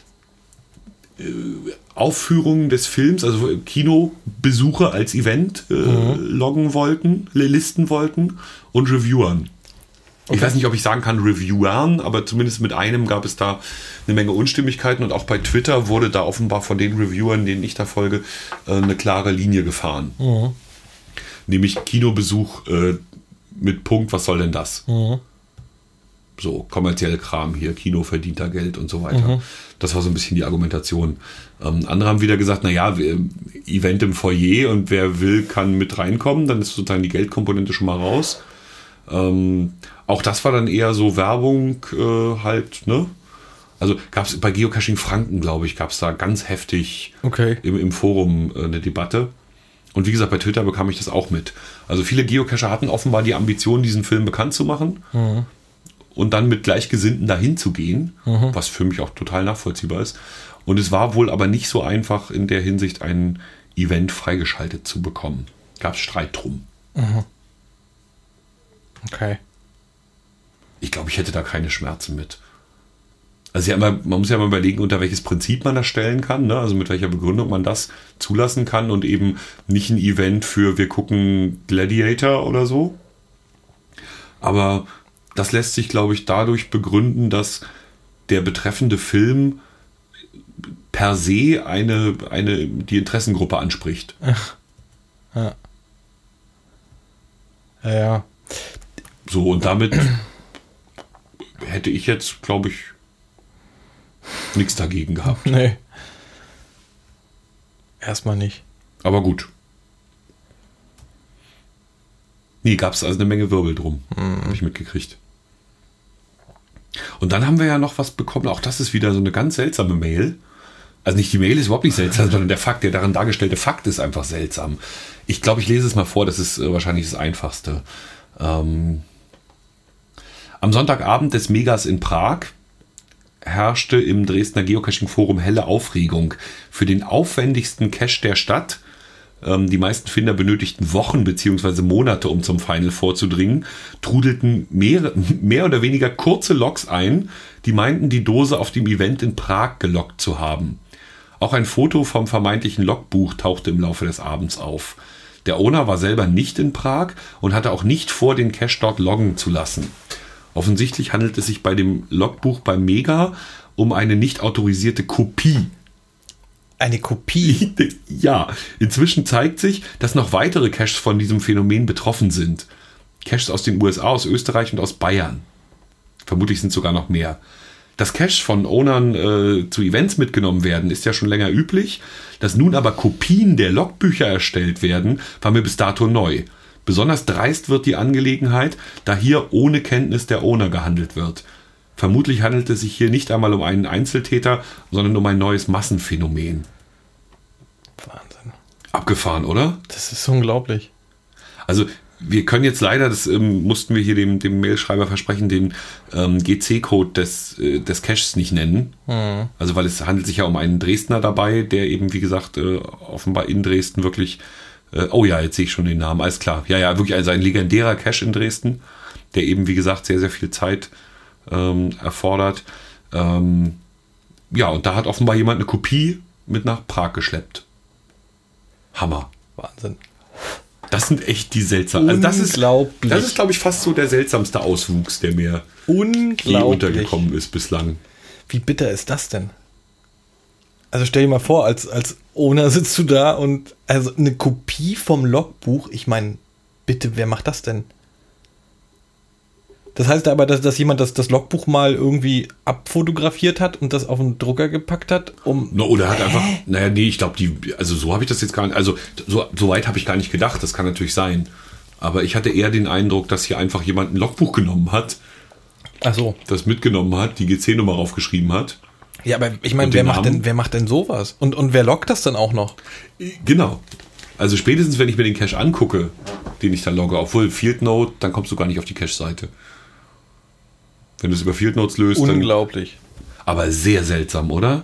äh, Aufführungen des Films, also Kinobesucher als Event äh, mhm. loggen wollten, listen wollten und Reviewern. Okay. Ich weiß nicht, ob ich sagen kann Reviewern, aber zumindest mit einem gab es da eine Menge Unstimmigkeiten und auch bei Twitter wurde da offenbar von den Reviewern, denen ich da folge, äh, eine klare Linie gefahren. Mhm. Nämlich Kinobesuch äh, mit Punkt, was soll denn das? Mhm. So, kommerzielle Kram hier, Kino verdient da Geld und so weiter. Mhm. Das war so ein bisschen die Argumentation. Ähm, andere haben wieder gesagt, naja, Event im Foyer und wer will, kann mit reinkommen, dann ist sozusagen die Geldkomponente schon mal raus. Ähm, auch das war dann eher so Werbung äh, halt, ne? Also gab es bei Geocaching Franken, glaube ich, gab es da ganz heftig okay. im, im Forum äh, eine Debatte. Und wie gesagt, bei Twitter bekam ich das auch mit. Also viele Geocacher hatten offenbar die Ambition, diesen Film bekannt zu machen. Mhm. Und dann mit Gleichgesinnten dahin zu gehen, mhm. was für mich auch total nachvollziehbar ist. Und es war wohl aber nicht so einfach, in der Hinsicht ein Event freigeschaltet zu bekommen. Gab es Streit drum. Mhm. Okay. Ich glaube, ich hätte da keine Schmerzen mit. Also ja, man, man muss ja mal überlegen, unter welches Prinzip man das stellen kann, ne? Also mit welcher Begründung man das zulassen kann und eben nicht ein Event für wir gucken Gladiator oder so. Aber das lässt sich, glaube ich, dadurch begründen, dass der betreffende Film per se eine, eine, die Interessengruppe anspricht. Ja. Ja, ja. So, und damit hätte ich jetzt, glaube ich, nichts dagegen gehabt. Nee. Erstmal nicht. Aber gut. Nee, gab es also eine Menge Wirbel drum. Mhm. Habe ich mitgekriegt. Und dann haben wir ja noch was bekommen. Auch das ist wieder so eine ganz seltsame Mail. Also nicht die Mail ist überhaupt nicht seltsam, sondern der Fakt, der darin dargestellte Fakt ist einfach seltsam. Ich glaube, ich lese es mal vor. Das ist äh, wahrscheinlich das Einfachste. Ähm, am Sonntagabend des Megas in Prag herrschte im Dresdner Geocaching-Forum helle Aufregung. Für den aufwendigsten Cache der Stadt, ähm, die meisten Finder benötigten Wochen bzw. Monate, um zum Final vorzudringen, trudelten mehr, mehr oder weniger kurze Logs ein, die meinten, die Dose auf dem Event in Prag gelockt zu haben. Auch ein Foto vom vermeintlichen Logbuch tauchte im Laufe des Abends auf. Der Owner war selber nicht in Prag und hatte auch nicht vor, den Cache dort loggen zu lassen. Offensichtlich handelt es sich bei dem Logbuch beim Mega um eine nicht autorisierte Kopie. Eine Kopie? Ja, inzwischen zeigt sich, dass noch weitere Caches von diesem Phänomen betroffen sind. Caches aus den U S A, aus Österreich und aus Bayern. Vermutlich sind sogar noch mehr. Dass Caches von Ownern äh, zu Events mitgenommen werden, ist ja schon länger üblich. Dass nun aber Kopien der Logbücher erstellt werden, war mir bis dato neu. Besonders dreist wird die Angelegenheit, da hier ohne Kenntnis der Owner gehandelt wird. Vermutlich handelt es sich hier nicht einmal um einen Einzeltäter, sondern um ein neues Massenphänomen. Wahnsinn. Abgefahren, oder? Das ist unglaublich. Also wir können jetzt leider, das ähm, mussten wir hier dem, dem Mailschreiber versprechen, den ähm, G C-Code des, äh, des Caches nicht nennen. Mhm. Also weil es handelt sich ja um einen Dresdner dabei, der eben, wie gesagt, äh, offenbar in Dresden wirklich, äh, oh ja, jetzt sehe ich schon den Namen, alles klar. Ja, ja, wirklich also ein legendärer Cache in Dresden, der eben, wie gesagt, sehr, sehr viel Zeit ähm, erfordert. Ähm, ja, und da hat offenbar jemand eine Kopie mit nach Prag geschleppt. Hammer. Wahnsinn. Das sind echt die seltsamen. Also das ist, das ist, glaube ich, fast so der seltsamste Auswuchs, der mir je untergekommen ist bislang. Wie bitter ist das denn? Also stell dir mal vor, als, als Owner sitzt du da und also eine Kopie vom Logbuch, ich meine, bitte, wer macht das denn? Das heißt aber, dass, dass jemand das, das Logbuch mal irgendwie abfotografiert hat und das auf den Drucker gepackt hat, um... No, oder hat einfach... Naja, nee, ich glaube, die... Also so habe ich das jetzt gar nicht... Also so, so weit habe ich gar nicht gedacht. Das kann natürlich sein. Aber ich hatte eher den Eindruck, dass hier einfach jemand ein Logbuch genommen hat. Ach so. Das mitgenommen hat, die G C-Nummer raufgeschrieben hat. Ja, aber ich meine, wer macht denn, wer macht denn sowas? Und, und wer loggt das dann auch noch? Genau. Also spätestens, wenn ich mir den Cache angucke, den ich dann logge, obwohl Field Note, dann kommst du gar nicht auf die Cache-Seite. Wenn du es über Field Notes löst. Unglaublich. Dann, aber sehr seltsam, oder?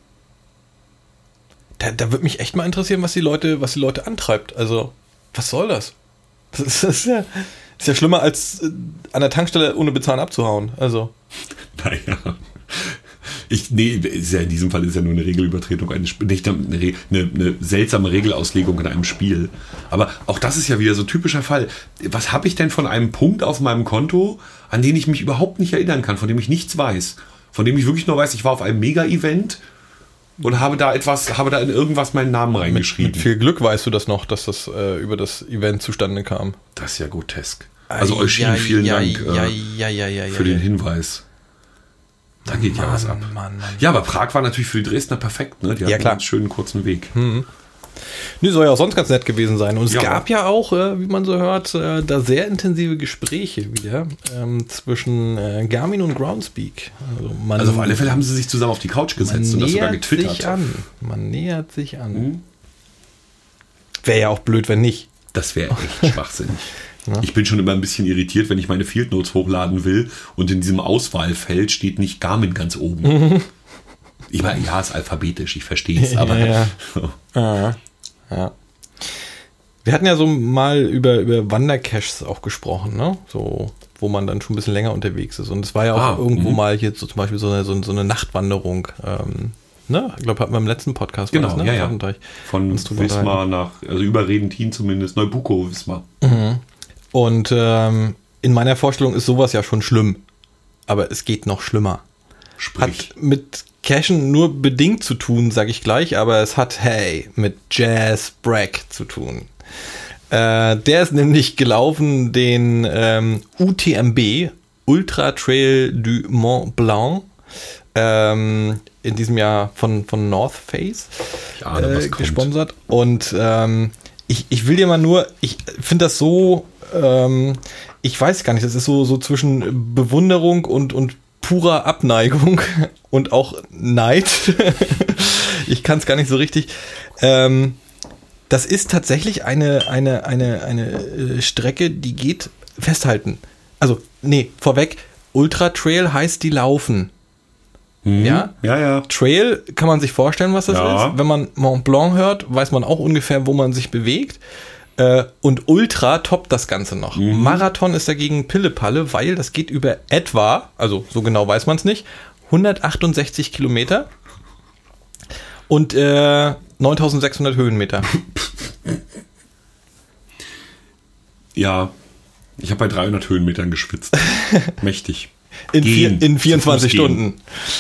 Da, da würde mich echt mal interessieren, was die Leute, was die Leute antreibt. Also, was soll das? Das ist, das ist, ja, ist ja schlimmer, als an der Tankstelle ohne Bezahlen abzuhauen. Also. Naja. Ich, nee, ist ja in diesem Fall ist ja nur eine Regelübertretung, eine, nicht eine, eine, eine seltsame Regelauslegung in einem Spiel. Aber auch das ist ja wieder so ein typischer Fall. Was habe ich denn von einem Punkt auf meinem Konto, an den ich mich überhaupt nicht erinnern kann, von dem ich nichts weiß, von dem ich wirklich nur weiß, ich war auf einem Mega-Event und habe da etwas, habe da in irgendwas meinen Namen reingeschrieben. Mit, mit viel Glück weißt du das noch, dass das äh, über das Event zustande kam. Das ist ja grotesk. Also Eugene, vielen ja, Dank ja, äh, ja, ja, ja, für ja, den ja. Hinweis. Da geht Mann, ja was ab. Mann, Mann. Ja, aber Prag war natürlich für die Dresdner perfekt, ne? Die hatten ja, klar. einen schönen kurzen Weg. Hm. Nee, soll ja auch sonst ganz nett gewesen sein. Und es ja. gab ja auch, äh, wie man so hört, äh, da sehr intensive Gespräche wieder ähm, zwischen äh, Garmin und Groundspeak. Also, man, also auf alle Fälle haben sie sich zusammen auf die Couch gesetzt und das sogar getwittert. Sich an. Man nähert sich an. Hm. Wäre ja auch blöd, wenn nicht. Das wäre echt schwachsinnig. Ja. Ich bin schon immer ein bisschen irritiert, wenn ich meine Field Notes hochladen will und in diesem Auswahlfeld steht nicht Garmin ganz oben. Mhm. Ich meine, ja, ist alphabetisch, ich verstehe es, aber... Ja, ja. Ja, ja. Wir hatten ja so mal über, über Wandercaches auch gesprochen, ne? So, wo man dann schon ein bisschen länger unterwegs ist. Und es war ja auch ah, irgendwo mh. mal hier so zum Beispiel so eine, so, so eine Nachtwanderung. Ähm, ne? Ich glaube, hatten wir im letzten Podcast. Genau, das, ne? ja, ja. Von Wismar nach, also über Redentin zumindest, Neubuko, Wismar. Mhm. Und ähm, in meiner Vorstellung ist sowas ja schon schlimm. Aber es geht noch schlimmer. Sprich. Hat mit Cachen nur bedingt zu tun, sage ich gleich, aber es hat, hey, mit Jazz Bragg zu tun. Äh, der ist nämlich gelaufen den ähm, U T M B, Ultra Trail du Mont Blanc, ähm, in diesem Jahr von, von North Face ich ahne, was äh, gesponsert. Und ähm, ich, ich will dir mal nur, ich finde das so, ähm, ich weiß gar nicht, das ist so, so zwischen Bewunderung und, und purer Abneigung und auch Neid. Ich kann es gar nicht so richtig. Ähm, das ist tatsächlich eine, eine, eine, eine Strecke, die geht festhalten. Also, nee, vorweg, Ultra Trail heißt die laufen. Mhm. Ja? Ja, ja. Trail kann man sich vorstellen, was das ja. ist. Wenn man Mont Blanc hört, weiß man auch ungefähr, wo man sich bewegt. Und Ultra toppt das Ganze noch. Mhm. Marathon ist dagegen Pillepalle, weil das geht über etwa, also so genau weiß man es nicht, hundertachtundsechzig Kilometer und äh, neuntausendsechshundert Höhenmeter. Ja, ich habe bei dreihundert Höhenmetern geschwitzt. Mächtig. In, vier, in vierundzwanzig Stunden.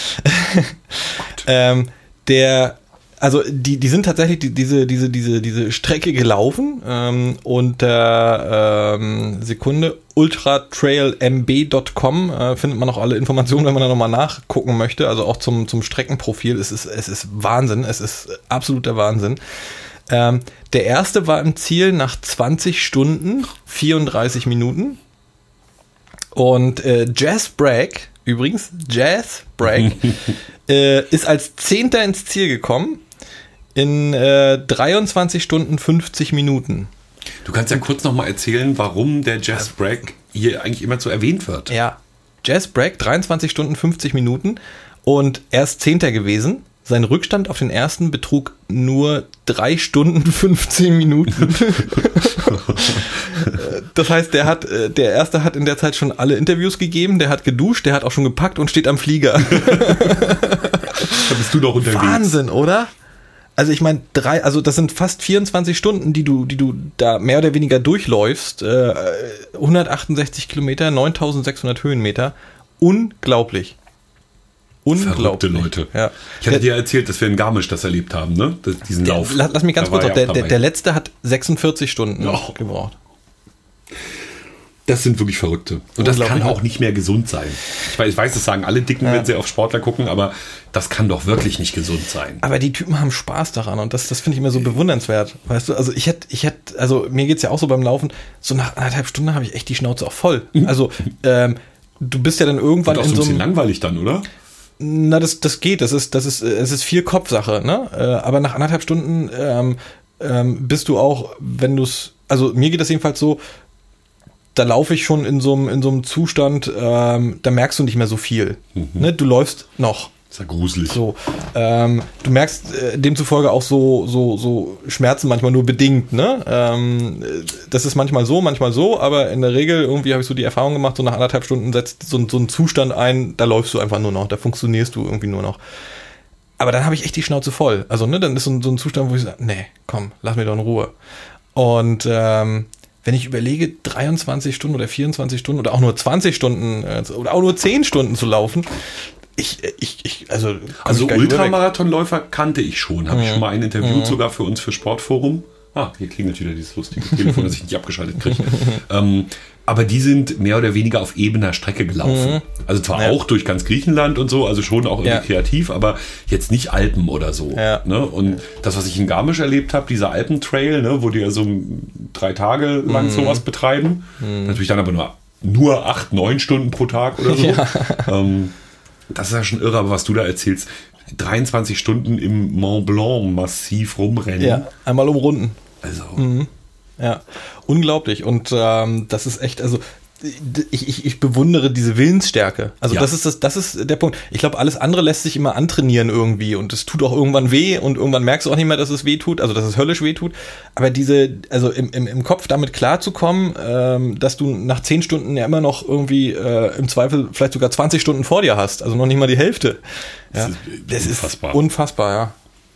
ähm, der Also die, die sind tatsächlich die, diese, diese, diese, diese Strecke gelaufen ähm, unter ähm, Sekunde ultratrail m b punkt com äh, findet man auch alle Informationen, wenn man da nochmal nachgucken möchte. Also auch zum, zum Streckenprofil. Es ist, es ist Wahnsinn. Es ist absoluter Wahnsinn. Ähm, der erste war im Ziel nach zwanzig Stunden, vierunddreißig Minuten. Und äh, Jazz Bragg übrigens, Jazz Bragg, äh, ist als Zehnter ins Ziel gekommen in äh, dreiundzwanzig Stunden fünfzig Minuten. Du kannst ja kurz nochmal erzählen, warum der Jazz Bragg hier eigentlich immer so erwähnt wird. Ja, Jazz Bragg, dreiundzwanzig Stunden fünfzig Minuten und er ist Zehnter gewesen. Sein Rückstand auf den ersten betrug nur drei Stunden fünfzehn Minuten. Das heißt, der hat, der Erste hat in der Zeit schon alle Interviews gegeben, der hat geduscht, der hat auch schon gepackt und steht am Flieger. Da bist du doch unterwegs. Wahnsinn, oder? Also ich meine, drei, also das sind fast vierundzwanzig Stunden, die du, die du da mehr oder weniger durchläufst. Äh, hundertachtundsechzig Kilometer, neuntausendsechshundert Höhenmeter. Unglaublich. Unglaublich. Verrückte Leute. Ja. Ich hatte dir erzählt, dass wir in Garmisch das erlebt haben, ne? Diesen der, Lauf. Lass mich ganz da kurz auf. Der, der, der letzte hat sechsundvierzig Stunden oh. gebraucht. Das sind wirklich Verrückte. Und das kann auch nicht mehr gesund sein. Ich weiß, ich weiß, das sagen alle Dicken, ja. wenn sie auf Sportler gucken, aber das kann doch wirklich nicht gesund sein. Aber die Typen haben Spaß daran und das, das finde ich immer so bewundernswert. Weißt du, also ich hätte, ich hätte, also mir geht's ja auch so beim Laufen, so nach anderthalb Stunden habe ich echt die Schnauze auch voll. Also, ähm, du bist ja dann irgendwann und auch in so so ein bisschen langweilig dann, oder? Na, das, das geht, das ist, das ist, es ist viel Kopfsache, ne? Aber nach anderthalb Stunden ähm, ähm, bist du auch, wenn du es, also mir geht das jedenfalls so, da laufe ich schon in so einem, in so einem Zustand, ähm, da merkst du nicht mehr so viel. Mhm. Ne? Du läufst noch. Das ist ja gruselig. So, ähm, du merkst äh, demzufolge auch so, so, so Schmerzen manchmal nur bedingt, ne? Ähm, das ist manchmal so, manchmal so, aber in der Regel irgendwie habe ich so die Erfahrung gemacht, so nach anderthalb Stunden setzt so, so ein Zustand ein, da läufst du einfach nur noch, da funktionierst du irgendwie nur noch. Aber dann habe ich echt die Schnauze voll. Also, ne, dann ist so ein, so ein Zustand, wo ich sage, nee, komm, lass mich doch in Ruhe. Und ähm, wenn ich überlege, dreiundzwanzig Stunden oder vierundzwanzig Stunden oder auch nur zwanzig Stunden äh, oder auch nur zehn Stunden zu laufen, ich, ich, ich, also. Also Ultramarathonläufer kannte ich schon. Habe mhm. ich schon mal ein Interview mhm. sogar für uns für Sportforum. Ah, hier klingelt wieder dieses lustige Telefon, das ich nicht abgeschaltet kriege. ähm, aber die sind mehr oder weniger auf ebener Strecke gelaufen. Mhm. Also zwar ja. auch durch ganz Griechenland und so, also schon auch irgendwie ja. kreativ, aber jetzt nicht Alpen oder so. Ja. Ne? Und das, was ich in Garmisch erlebt habe, dieser Alpentrail, ne, wo die ja so drei Tage lang mhm. sowas betreiben, mhm. natürlich dann aber nur, nur acht, neun Stunden pro Tag oder so. Ja. Ähm, das ist ja schon irre, aber was du da erzählst, dreiundzwanzig Stunden im Mont Blanc massiv rumrennen. Ja, einmal umrunden. Also. Mhm. Ja, unglaublich. Und ähm, das ist echt, also ich, ich, ich bewundere diese Willensstärke. Also ja. das ist das, das ist der Punkt. Ich glaube, alles andere lässt sich immer antrainieren irgendwie und es tut auch irgendwann weh und irgendwann merkst du auch nicht mehr, dass es weh tut, also dass es höllisch weh tut. Aber diese, also im, im, im Kopf damit klarzukommen, ähm, dass du nach zehn Stunden ja immer noch irgendwie äh, im Zweifel vielleicht sogar zwanzig Stunden vor dir hast, also noch nicht mal die Hälfte. Ja, das ist unfassbar. Das ist unfassbar, ja.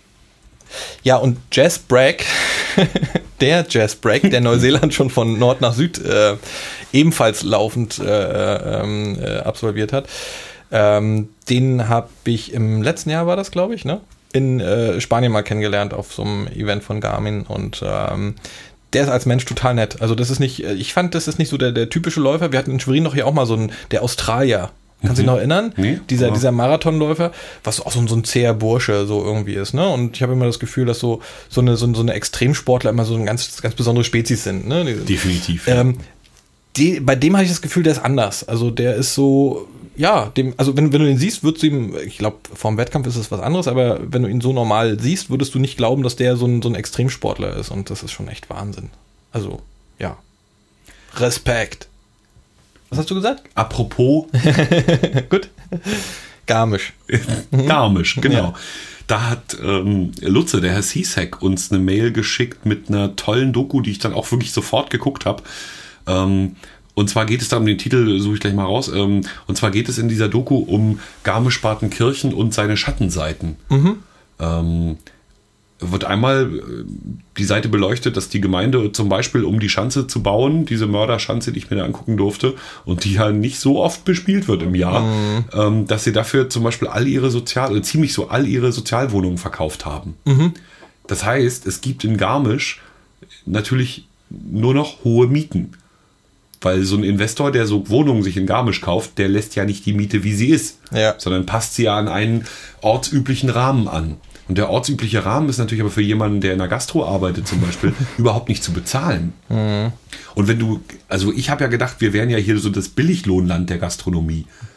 Ja, und Jazz Bragg, der Jazz Bragg, der Neuseeland schon von Nord nach Süd äh, ebenfalls laufend äh, äh, absolviert hat, ähm, den habe ich im letzten Jahr, war das, glaube ich, ne? in äh, Spanien mal kennengelernt auf so einem Event von Garmin und ähm, der ist als Mensch total nett. Also das ist nicht, ich fand, das ist nicht so der, der typische Läufer. Wir hatten in Schwerin doch hier auch mal so einen, der Australier. Kannst du dich noch erinnern? Nee, dieser, dieser Marathonläufer, was auch so ein, so ein zäher Bursche so irgendwie ist, ne? Und ich habe immer das Gefühl, dass so, so eine, so, so eine Extremsportler immer so eine ganz, ganz besondere Spezies sind, ne? Definitiv. Ähm, die, bei dem habe ich das Gefühl, der ist anders. Also der ist so, ja, dem, also wenn, wenn du ihn siehst, würdest du ihm, ich glaube, vorm Wettkampf ist es was anderes, aber wenn du ihn so normal siehst, würdest du nicht glauben, dass der so ein, so ein Extremsportler ist. Und das ist schon echt Wahnsinn. Also, ja. Respekt. Was hast du gesagt? Apropos. Gut. Garmisch. Garmisch, genau. Ja. Da hat ähm, Lutze, der Herr Sisek, uns eine Mail geschickt mit einer tollen Doku, die ich dann auch wirklich sofort geguckt habe. Ähm, und zwar geht es da um den Titel, suche ich gleich mal raus. Ähm, und zwar geht es in dieser Doku um Garmisch-Partenkirchen und seine Schattenseiten. Mhm. Ähm, wird einmal die Seite beleuchtet, dass die Gemeinde zum Beispiel, um die Schanze zu bauen, diese Mörderschanze, die ich mir da angucken durfte, und die ja nicht so oft bespielt wird im Jahr, mhm. ähm, dass sie dafür zum Beispiel all ihre Sozial- oder ziemlich so all ihre Sozialwohnungen verkauft haben. Mhm. Das heißt, es gibt in Garmisch natürlich nur noch hohe Mieten. Weil so ein Investor, der so Wohnungen sich in Garmisch kauft, der lässt ja nicht die Miete, wie sie ist, ja. sondern passt sie ja an einen ortsüblichen Rahmen an. Und der ortsübliche Rahmen ist natürlich aber für jemanden, der in der Gastro arbeitet zum Beispiel, überhaupt nicht zu bezahlen. Mhm. Und wenn du, also ich habe ja gedacht, wir wären ja hier so das Billiglohnland der Gastronomie.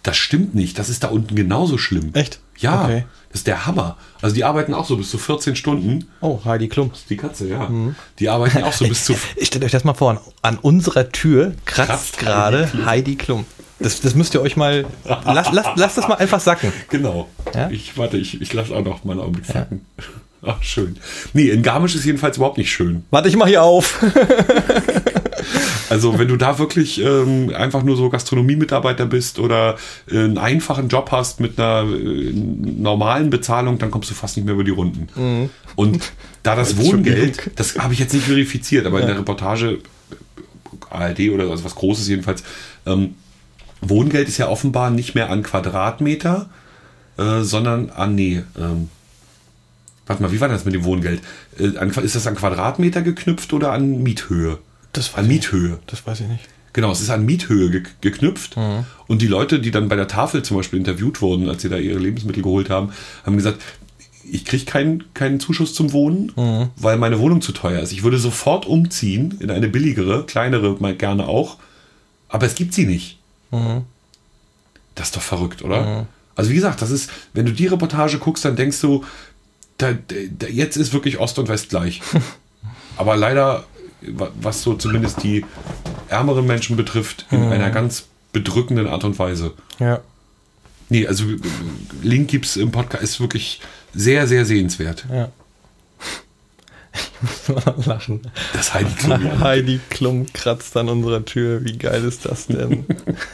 Das stimmt nicht. Das ist da unten genauso schlimm. Echt? Ja, Okay. das ist der Hammer. Also die arbeiten auch so bis zu vierzehn Stunden. Oh, Heidi Klum. Die Katze, ja. Mhm. Die arbeiten auch so bis zu... Stellt euch das mal vor, an, an unserer Tür kratzt, Kratzt gerade Heidi Klum. Heidi Klum. Das, das müsst ihr euch mal... Lasst las, las das mal einfach sacken. Genau. Ja? Ich warte, ich, ich lasse auch noch mal einen Augenblick sacken. Ja. Ach, schön. Nee, in Garmisch ist jedenfalls überhaupt nicht schön. Warte, ich mach hier auf. Also wenn du da wirklich ähm, einfach nur so Gastronomiemitarbeiter bist oder äh, einen einfachen Job hast mit einer äh, normalen Bezahlung, dann kommst du fast nicht mehr über die Runden. Mhm. Und da das Wohngeld, das habe ich jetzt nicht verifiziert, aber ja. in der Reportage A R D oder also was Großes jedenfalls, ähm, Wohngeld ist ja offenbar nicht mehr an Quadratmeter, äh, sondern an, nee, ähm, warte mal, wie war das mit dem Wohngeld? Äh, an, ist das an Quadratmeter geknüpft oder an Miethöhe? Das an Miethöhe. Das weiß ich nicht. Genau, es ist an Miethöhe ge- geknüpft. Mhm. Und die Leute, die dann bei der Tafel zum Beispiel interviewt wurden, als sie da ihre Lebensmittel geholt haben, haben gesagt, ich kriege keinen keinen Zuschuss zum Wohnen, mhm. weil meine Wohnung zu teuer ist. Ich würde sofort umziehen in eine billigere, kleinere, mal gerne auch. Aber es gibt sie nicht. Mhm. Das ist doch verrückt, oder? Mhm. Also wie gesagt, das ist, wenn du die Reportage guckst, dann denkst du, da, da, jetzt ist wirklich Ost und West gleich. Aber leider... was so zumindest die ärmeren Menschen betrifft, in mhm. einer ganz bedrückenden Art und Weise. Ja. Nee, also Link gibt's im Podcast, ist wirklich sehr, sehr sehenswert. Ja. Ich muss mal lachen. Das Heidi Klum. Ja. Heidi Klum kratzt an unserer Tür. Wie geil ist das denn?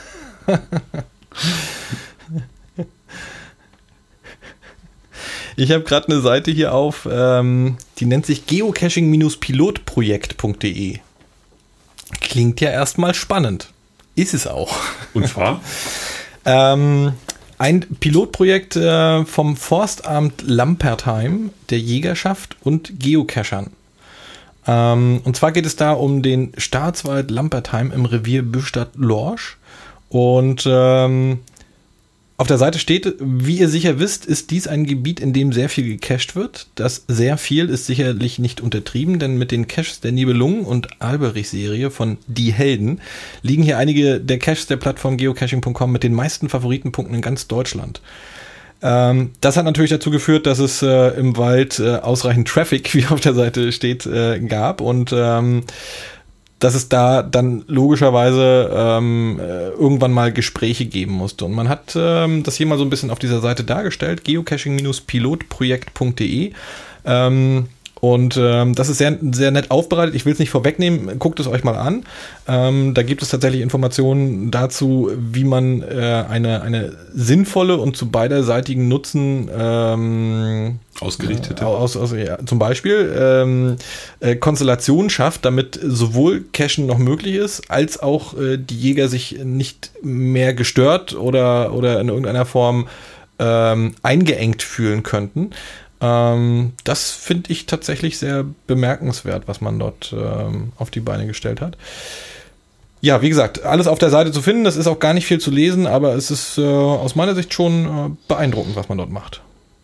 Ich habe gerade eine Seite hier auf, ähm, die nennt sich geocaching Pilotprojekt punkt de. Klingt ja erstmal spannend. Ist es auch. Und zwar? ähm, ein Pilotprojekt äh, vom Forstamt Lampertheim, der Jägerschaft und Geocachern. Ähm, und zwar geht es da um den Staatswald Lampertheim im Revier Büstadt-Lorsch. Und ähm, auf der Seite steht, wie ihr sicher wisst, ist dies ein Gebiet, in dem sehr viel gecached wird. Das sehr viel ist sicherlich nicht untertrieben, denn mit den Caches der Nibelungen und Alberich-Serie von Die Helden liegen hier einige der Caches der Plattform geocaching punkt com mit den meisten Favoritenpunkten in ganz Deutschland. Ähm, das hat natürlich dazu geführt, dass es äh, im Wald äh, ausreichend Traffic, wie auf der Seite steht, äh, gab und ähm, dass es da dann logischerweise ähm, irgendwann mal Gespräche geben musste. Und man hat ähm, das hier mal so ein bisschen auf dieser Seite dargestellt, geocaching Pilotprojekt punkt de. Ähm, und ähm, das ist sehr, sehr nett aufbereitet. Ich will es nicht vorwegnehmen, guckt es euch mal an. Ähm, da gibt es tatsächlich Informationen dazu, wie man äh, eine, eine sinnvolle und zu beiderseitigen Nutzen ähm, ausgerichtete. Äh, aus, aus, ja, zum Beispiel ähm, äh, Konstellationen schafft, damit sowohl Cachen noch möglich ist, als auch äh, die Jäger sich nicht mehr gestört oder, oder in irgendeiner Form ähm, eingeengt fühlen könnten. Ähm, das finde ich tatsächlich sehr bemerkenswert, was man dort ähm, auf die Beine gestellt hat. Ja, wie gesagt, alles auf der Seite zu finden, das ist auch gar nicht viel zu lesen, aber es ist äh, aus meiner Sicht schon äh, beeindruckend, was man dort macht.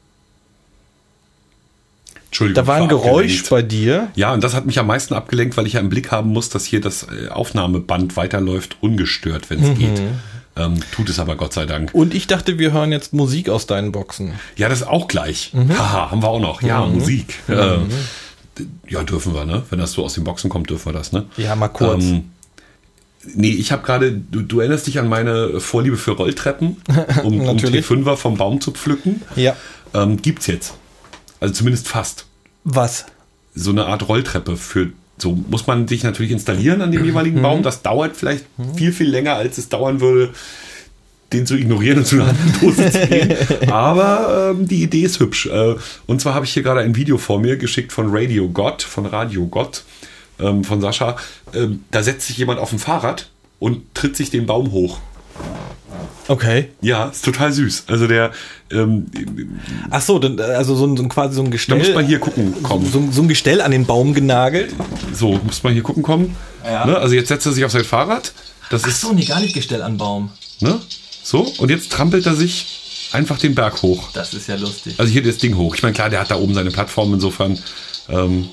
Entschuldigung, da war ein war Geräusch abgelenkt. bei dir. Ja, und das hat mich am meisten abgelenkt, weil ich ja im Blick haben muss, dass hier das Aufnahmeband weiterläuft, ungestört, wenn es mhm. geht. Ähm, tut es aber Gott sei Dank. Und ich dachte, wir hören jetzt Musik aus deinen Boxen. Ja, das ist auch gleich. Mhm. Haha, haben wir auch noch. Ja, Mhm. Musik. Mhm. Äh, ja, dürfen wir, ne? Wenn das so aus den Boxen kommt, dürfen wir das, ne? Ja, mal kurz. Ähm, nee, ich habe gerade, du, du erinnerst dich an meine Vorliebe für Rolltreppen, um, um T fünfer vom Baum zu pflücken. Ja. Ähm, gibt's jetzt. Also zumindest fast. Was? So eine Art Rolltreppe für, so muss man sich natürlich installieren an dem jeweiligen Baum. Das dauert vielleicht viel, viel länger, als es dauern würde, den zu ignorieren und zu einer anderen Dose zu gehen. Aber ähm, die Idee ist hübsch. Äh, und zwar habe ich hier gerade ein Video vor mir geschickt von Radio God, von Radio God, ähm, von Sascha. Ähm, da setzt sich jemand auf ein Fahrrad und tritt sich den Baum hoch. Okay. Ja, ist total süß. Also der ähm, Ach so, dann, also so ein, so ein quasi so ein Gestell. Da muss man hier gucken kommen. So, so ein Gestell an den Baum genagelt. So, muss man hier gucken kommen. Ja. Ne? Also jetzt setzt er sich auf sein Fahrrad. Das Ach ist, so, nee, gar nicht Gestell an Baum. Ne? So, und jetzt trampelt er sich einfach den Berg hoch. Das ist ja lustig. Also hier das Ding hoch. Ich meine, klar, der hat da oben seine Plattform insofern. Ähm,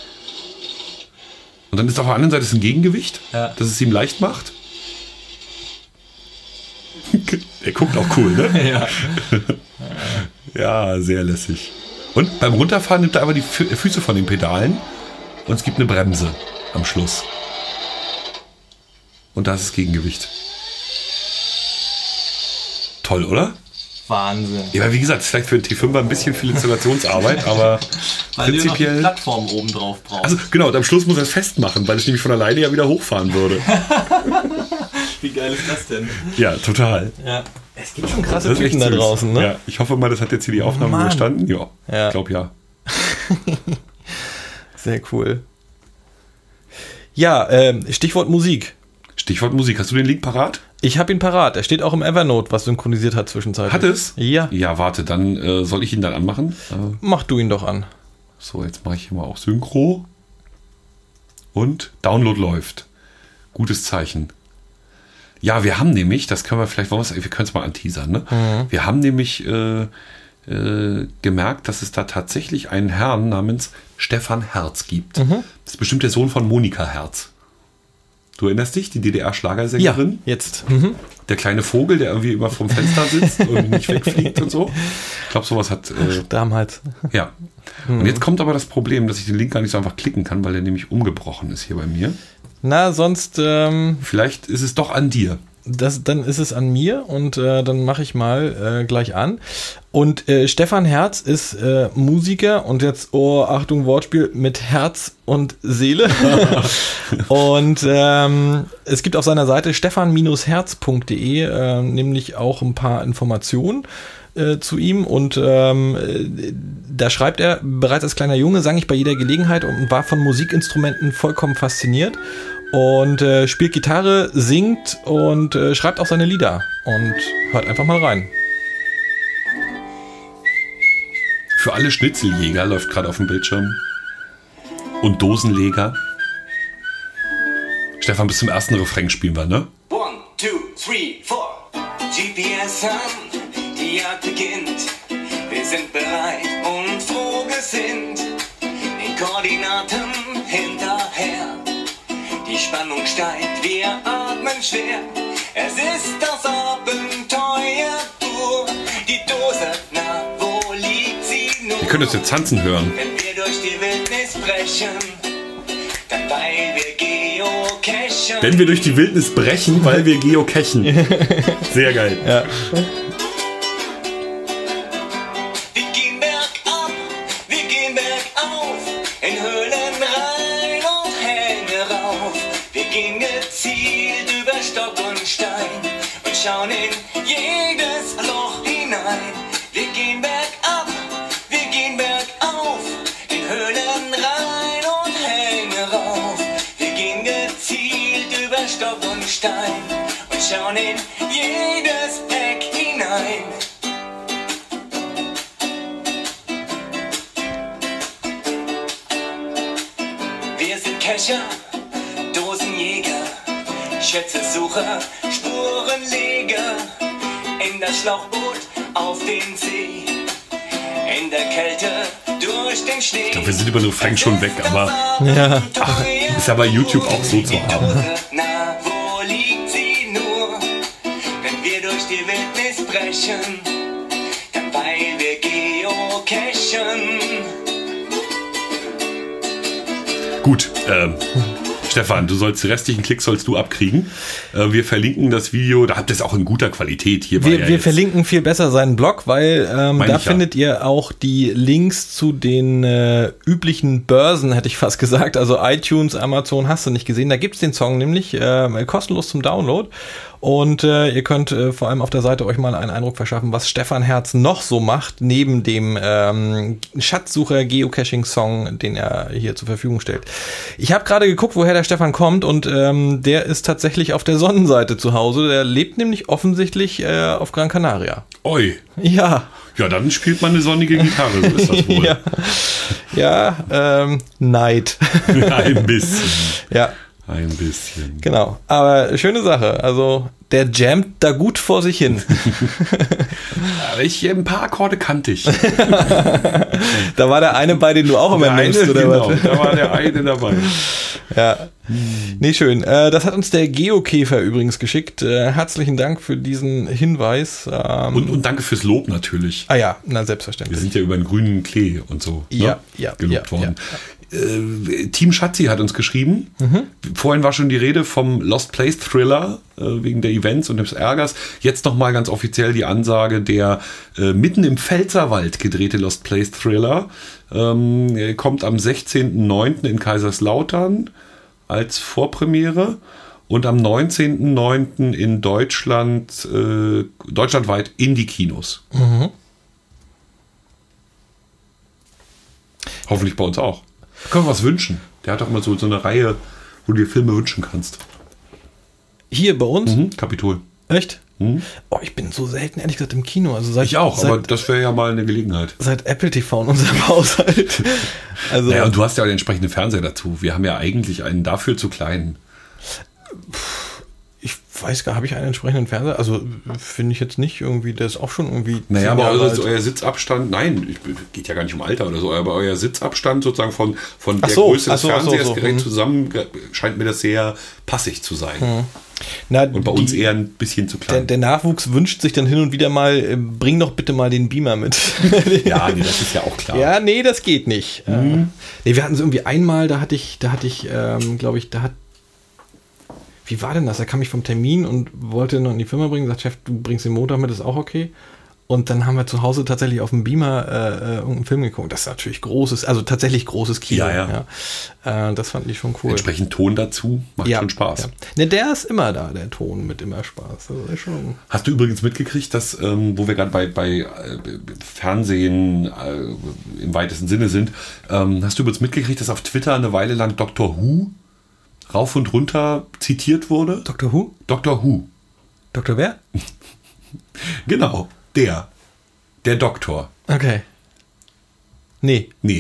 und dann ist auf der anderen Seite ein Gegengewicht, ja. das es ihm leicht macht. Der guckt auch cool, ne? Ja. Ja, sehr lässig. Und beim Runterfahren nimmt er aber die Fü- Füße von den Pedalen und es gibt eine Bremse am Schluss. Und da ist das Gegengewicht. Toll, oder? Wahnsinn. Ja, wie gesagt, ist vielleicht für einen T fünfer ein bisschen viel Installationsarbeit, aber weil prinzipiell... du noch die Plattform oben drauf brauchst. Also genau, und am Schluss muss er es festmachen, weil es nämlich von alleine ja wieder hochfahren würde. Wie geil ist das denn? Ja, total. Ja. Es gibt schon krasse Das ist Typen echt da süß. draußen, ne? Ja, ich hoffe mal, das hat jetzt hier die Aufnahme Mann. überstanden. Ja, Ja. ich glaube ja. Sehr cool. Ja, ähm, Stichwort Musik. Stichwort Musik. Hast du den Link parat? Ich habe ihn parat. Er steht auch im Evernote, was synchronisiert hat zwischenzeitlich. Hat es? Ja. Ja, warte, dann äh, soll ich ihn dann anmachen? Äh, Mach du ihn doch an. so, jetzt mache ich hier mal auch Synchro. Und Download läuft. Gutes Zeichen. Ja, wir haben nämlich, das können wir vielleicht, wollen wir wir können es mal anteasern, ne? Mhm. Wir haben nämlich äh, äh, gemerkt, dass es da tatsächlich einen Herrn namens Stefan Herz gibt. Mhm. Das ist bestimmt der Sohn von Monika Herz. Du erinnerst dich, die D D R-Schlagersängerin? jetzt. Mhm. Der kleine Vogel, der irgendwie immer vom Fenster sitzt und nicht wegfliegt und so. Ich glaube, sowas hat... Äh, Damals. ja. Und jetzt kommt aber das Problem, dass ich den Link gar nicht so einfach klicken kann, weil der nämlich umgebrochen ist hier bei mir. Na, sonst, ähm, Vielleicht ist es doch an dir. das, dann ist es an mir und äh, dann mache ich mal äh, gleich an. Und äh, Stefan Herz ist äh, Musiker und jetzt, oh, Achtung, Wortspiel, mit Herz und Seele. Und ähm, es gibt auf seiner Seite stefan Bindestrich herz punkt de äh, nämlich auch ein paar Informationen äh, zu ihm. Und ähm, äh, da schreibt er, bereits als kleiner Junge sang ich bei jeder Gelegenheit und war von Musikinstrumenten vollkommen fasziniert. Und äh, spielt Gitarre, singt und äh, schreibt auch seine Lieder. Und hört einfach mal rein. Für alle Schnitzeljäger läuft gerade auf dem Bildschirm. Und Dosenleger. Stefan, bis zum ersten Refrain spielen wir, ne? One, two, three, four. G P S an, die Jagd beginnt. Wir sind bereit und froh gesinnt. Den Koordinaten hinterher. Die Spannung steigt, wir atmen schwer. Es ist das Abenteuer pur. Die Dose, na, wo liegt sie nur? Ihr könnt uns jetzt tanzen hören. Wenn wir durch die Wildnis brechen, dann weil wir geocachen. Wenn wir durch die Wildnis brechen, weil wir geocachen. Sehr geil. Ja. Wir gehen bergab, wir gehen bergauf, in Höhlen rein und Hänge rauf. Wir gehen gezielt über Stock und Stein und schauen in jedes Loch hinein. Wir gehen bergab, wir gehen bergauf, in Höhlen rein und Hänge rauf. Wir gehen gezielt über Stock und Stein und schauen in jedes Eck hinein. Wir sind Kescher, Dosenjäger, Schätzesucher, Spurenleger. In das Schlauchboot auf den See, in der Kälte durch den Schnee. Ich glaube, wir sind über den Refrain schon weg, aber Ja. ach, ist ja bei YouTube auch so zu haben. Na, wo liegt sie nur? Wenn wir durch die Wildnis brechen, dann weil wir geocachen. Gut, ähm, Stefan, du sollst die restlichen Klicks sollst du abkriegen. Äh, wir verlinken das Video, da habt ihr es auch in guter Qualität hier. war Wir, ja wir jetzt- verlinken viel besser seinen Blog, weil ähm, Meine da ich ja. findet ihr auch die Links zu den äh, üblichen Börsen, hätte ich fast gesagt. Also iTunes, Amazon, hast du nicht gesehen. Da gibt's den Song nämlich äh, kostenlos zum Download. Und äh, ihr könnt äh, vor allem auf der Seite euch mal einen Eindruck verschaffen, was Stefan Herz noch so macht, neben dem ähm, Schatzsucher-Geocaching-Song, den er hier zur Verfügung stellt. Ich habe gerade geguckt, woher der Stefan kommt und ähm, der ist tatsächlich auf der Sonnenseite zu Hause. Der lebt nämlich offensichtlich äh, auf Gran Canaria. Oi, Ja, ja, dann spielt man eine sonnige Gitarre, so ist das wohl. ja, ja ähm, Neid. Ein bisschen, Ja, ein bisschen. genau. Aber schöne Sache. Also der jammt da gut vor sich hin. Aber ich, ein paar Akkorde kannte ich. Da war der eine bei, den du auch immer Der eine, nimmst, oder genau, was? da war der eine dabei. Ja, nee, schön. Äh, das hat uns der Geokäfer übrigens geschickt. Äh, herzlichen Dank für diesen Hinweis. Ähm, Und, und danke fürs Lob natürlich. ah ja, na Wir selbstverständlich. sind ja über den grünen Klee und so Ja, ne? ja, gelobt ja, worden. Äh, Team Schatzi hat uns geschrieben. Mhm. Vorhin war schon die Rede vom Lost Place Thriller äh, wegen der Events und des Ärgers. Jetzt nochmal ganz offiziell die Ansage, der äh, mitten im Pfälzerwald gedrehte Lost Place Thriller ähm, kommt am sechzehnten neunten in Kaiserslautern als Vorpremiere und am neunzehnten neunten in Deutschland, äh, deutschlandweit in die Kinos. Mhm. Hoffentlich bei uns auch. Können wir was wünschen? Der hat doch mal so, so eine Reihe, wo du dir Filme wünschen kannst. Hier bei uns? Mhm. Kapitol. Echt? Mhm. Oh, ich bin so selten, ehrlich gesagt, im Kino. Also seit, Ich auch, seit, aber das wäre ja mal eine Gelegenheit. seit Apple T V in unserem Haushalt. Also, Naja, und du hast ja auch den entsprechenden Fernseher dazu. Wir haben ja eigentlich einen dafür zu kleinen. ich weiß gar, habe ich einen entsprechenden Fernseher? Also finde ich jetzt nicht irgendwie, der ist auch schon irgendwie. Naja, zehn aber Jahre eure, alt. euer Sitzabstand, nein, ich, geht ja gar nicht um Alter oder so, aber euer Sitzabstand sozusagen von, von Ach der so, Größe ach des so, ach so, Fernsehers so, direkt hm. zusammen scheint mir das sehr passig zu sein. Na, Und bei die, uns eher ein bisschen zu der, klein. der Nachwuchs wünscht sich dann hin und wieder mal, äh, bring doch bitte mal den Beamer mit. Ja, nee, das ist ja auch klar. Ja, nee, das geht nicht. Äh, nee, wir hatten es irgendwie einmal, da hatte ich, da hatte ich, ähm, glaube ich, da hat. Wie war denn das? Da kam ich vom Termin und wollte noch in die Firma bringen, sagt Chef, du bringst den Montag mit, ist auch okay. Und dann haben wir zu Hause tatsächlich auf dem Beamer äh, äh, irgendeinen Film geguckt. Das ist natürlich großes, also tatsächlich großes Kino. Ja, ja. ja. Äh, das fand ich schon cool. Entsprechend Ton dazu, macht ja, schon Spaß. Ja. Ne, der ist immer da, der Ton mit immer Spaß. Also ist schon. Hast du übrigens mitgekriegt, dass, ähm, wo wir gerade bei, bei äh, Fernsehen äh, im weitesten Sinne sind, ähm, hast du übrigens mitgekriegt, dass auf Twitter eine Weile lang Doctor Who rauf und runter zitiert wurde? Doctor Who? Doctor Who. Doktor wer? Genau, der. Der Doktor. Okay. Nee. Nee.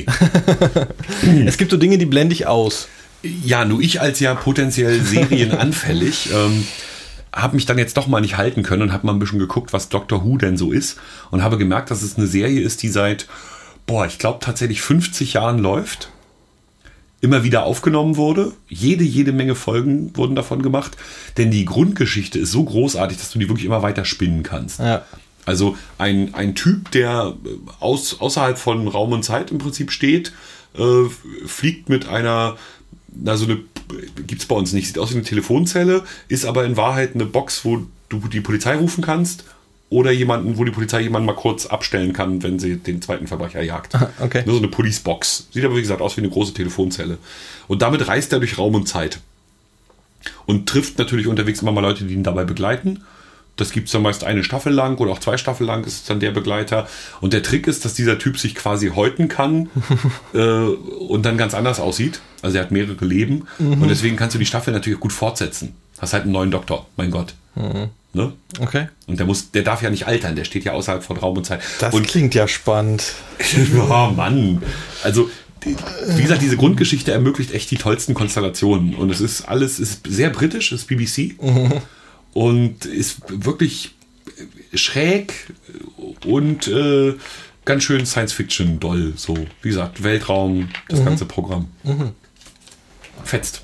Es gibt so Dinge, die blende ich aus. Ja, nur ich als ja potenziell serienanfällig ähm, habe mich dann jetzt doch mal nicht halten können und habe mal ein bisschen geguckt, was Doctor Who denn so ist und habe gemerkt, dass es eine Serie ist, die seit, boah, ich glaube tatsächlich fünfzig Jahren läuft, immer wieder aufgenommen wurde. Jede, jede Menge Folgen wurden davon gemacht, denn die Grundgeschichte ist so großartig, dass du die wirklich immer weiter spinnen kannst. Ja. Also ein, ein Typ, der aus, außerhalb von Raum und Zeit im Prinzip steht, äh, fliegt mit einer, na so eine, gibt's bei uns nicht, sieht aus wie eine Telefonzelle, ist aber in Wahrheit eine Box, wo du die Polizei rufen kannst oder jemanden, wo die Polizei jemanden mal kurz abstellen kann, wenn sie den zweiten Verbrecher jagt. Okay. Nur so eine Police-Box. Sieht aber wie gesagt aus wie eine große Telefonzelle. Und damit reist er durch Raum und Zeit. Und trifft natürlich unterwegs immer mal Leute, die ihn dabei begleiten. Das gibt es dann meist eine Staffel lang oder auch zwei Staffeln lang ist dann der Begleiter. Und der Trick ist, dass dieser Typ sich quasi häuten kann äh, und dann ganz anders aussieht. Also er hat mehrere Leben. Mhm. Und deswegen kannst du die Staffel natürlich gut fortsetzen. Hast halt einen neuen Doktor, mein Gott. Mhm. Ne? Okay. Und der muss, der darf ja nicht altern, der steht ja außerhalb von Raum und Zeit. Das und, klingt ja spannend. oh Mann. Also, wie gesagt, diese Grundgeschichte ermöglicht echt die tollsten Konstellationen. Und es ist alles, ist sehr britisch, ist B B C. Mhm. Und ist wirklich schräg und äh, ganz schön Science-Fiction doll. So, wie gesagt, Weltraum, das mhm. ganze Programm. Mhm. Fetzt.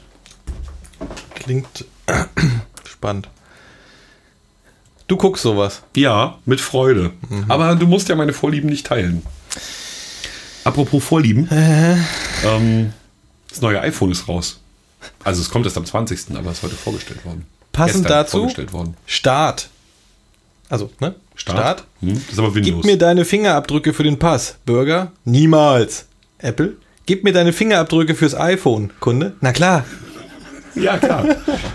Klingt spannend. Du guckst sowas. Ja, mit Freude. Mhm. Aber du musst ja meine Vorlieben nicht teilen. Apropos Vorlieben. Äh. Ähm, das neue iPhone ist raus. Also es kommt erst am zwanzigsten, aber es ist heute vorgestellt worden. Passend Gestern dazu, vorgestellt worden. Start. Also, ne? Start. Start. Hm, das ist aber Windows. Gib mir deine Fingerabdrücke für den Pass. Bürger? Niemals. Apple? Gib mir deine Fingerabdrücke fürs iPhone. Kunde? Na klar. Ja, klar.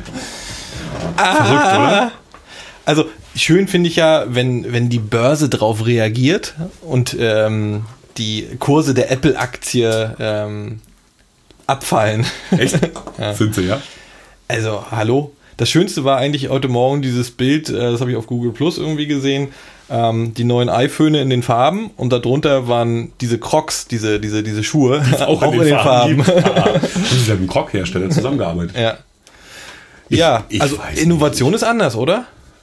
ah, Verrückt, oder? Also, schön finde ich ja, wenn, wenn die Börse drauf reagiert und ähm, die Kurse der Apple-Aktie ähm, abfallen. Echt? Ja. Sind sie, ja? Also, hallo? Das Schönste war eigentlich heute Morgen dieses Bild, äh, das habe ich auf Google Plus irgendwie gesehen, ähm, die neuen iPhone in den Farben und darunter waren diese Crocs, diese, diese, diese Schuhe, auch, auch in, in den, den Farben. Farben. Ah, das ist ja mit dem Croc-Hersteller zusammengearbeitet. Ja, ich, ja ich also Innovation nicht. Ist anders, oder?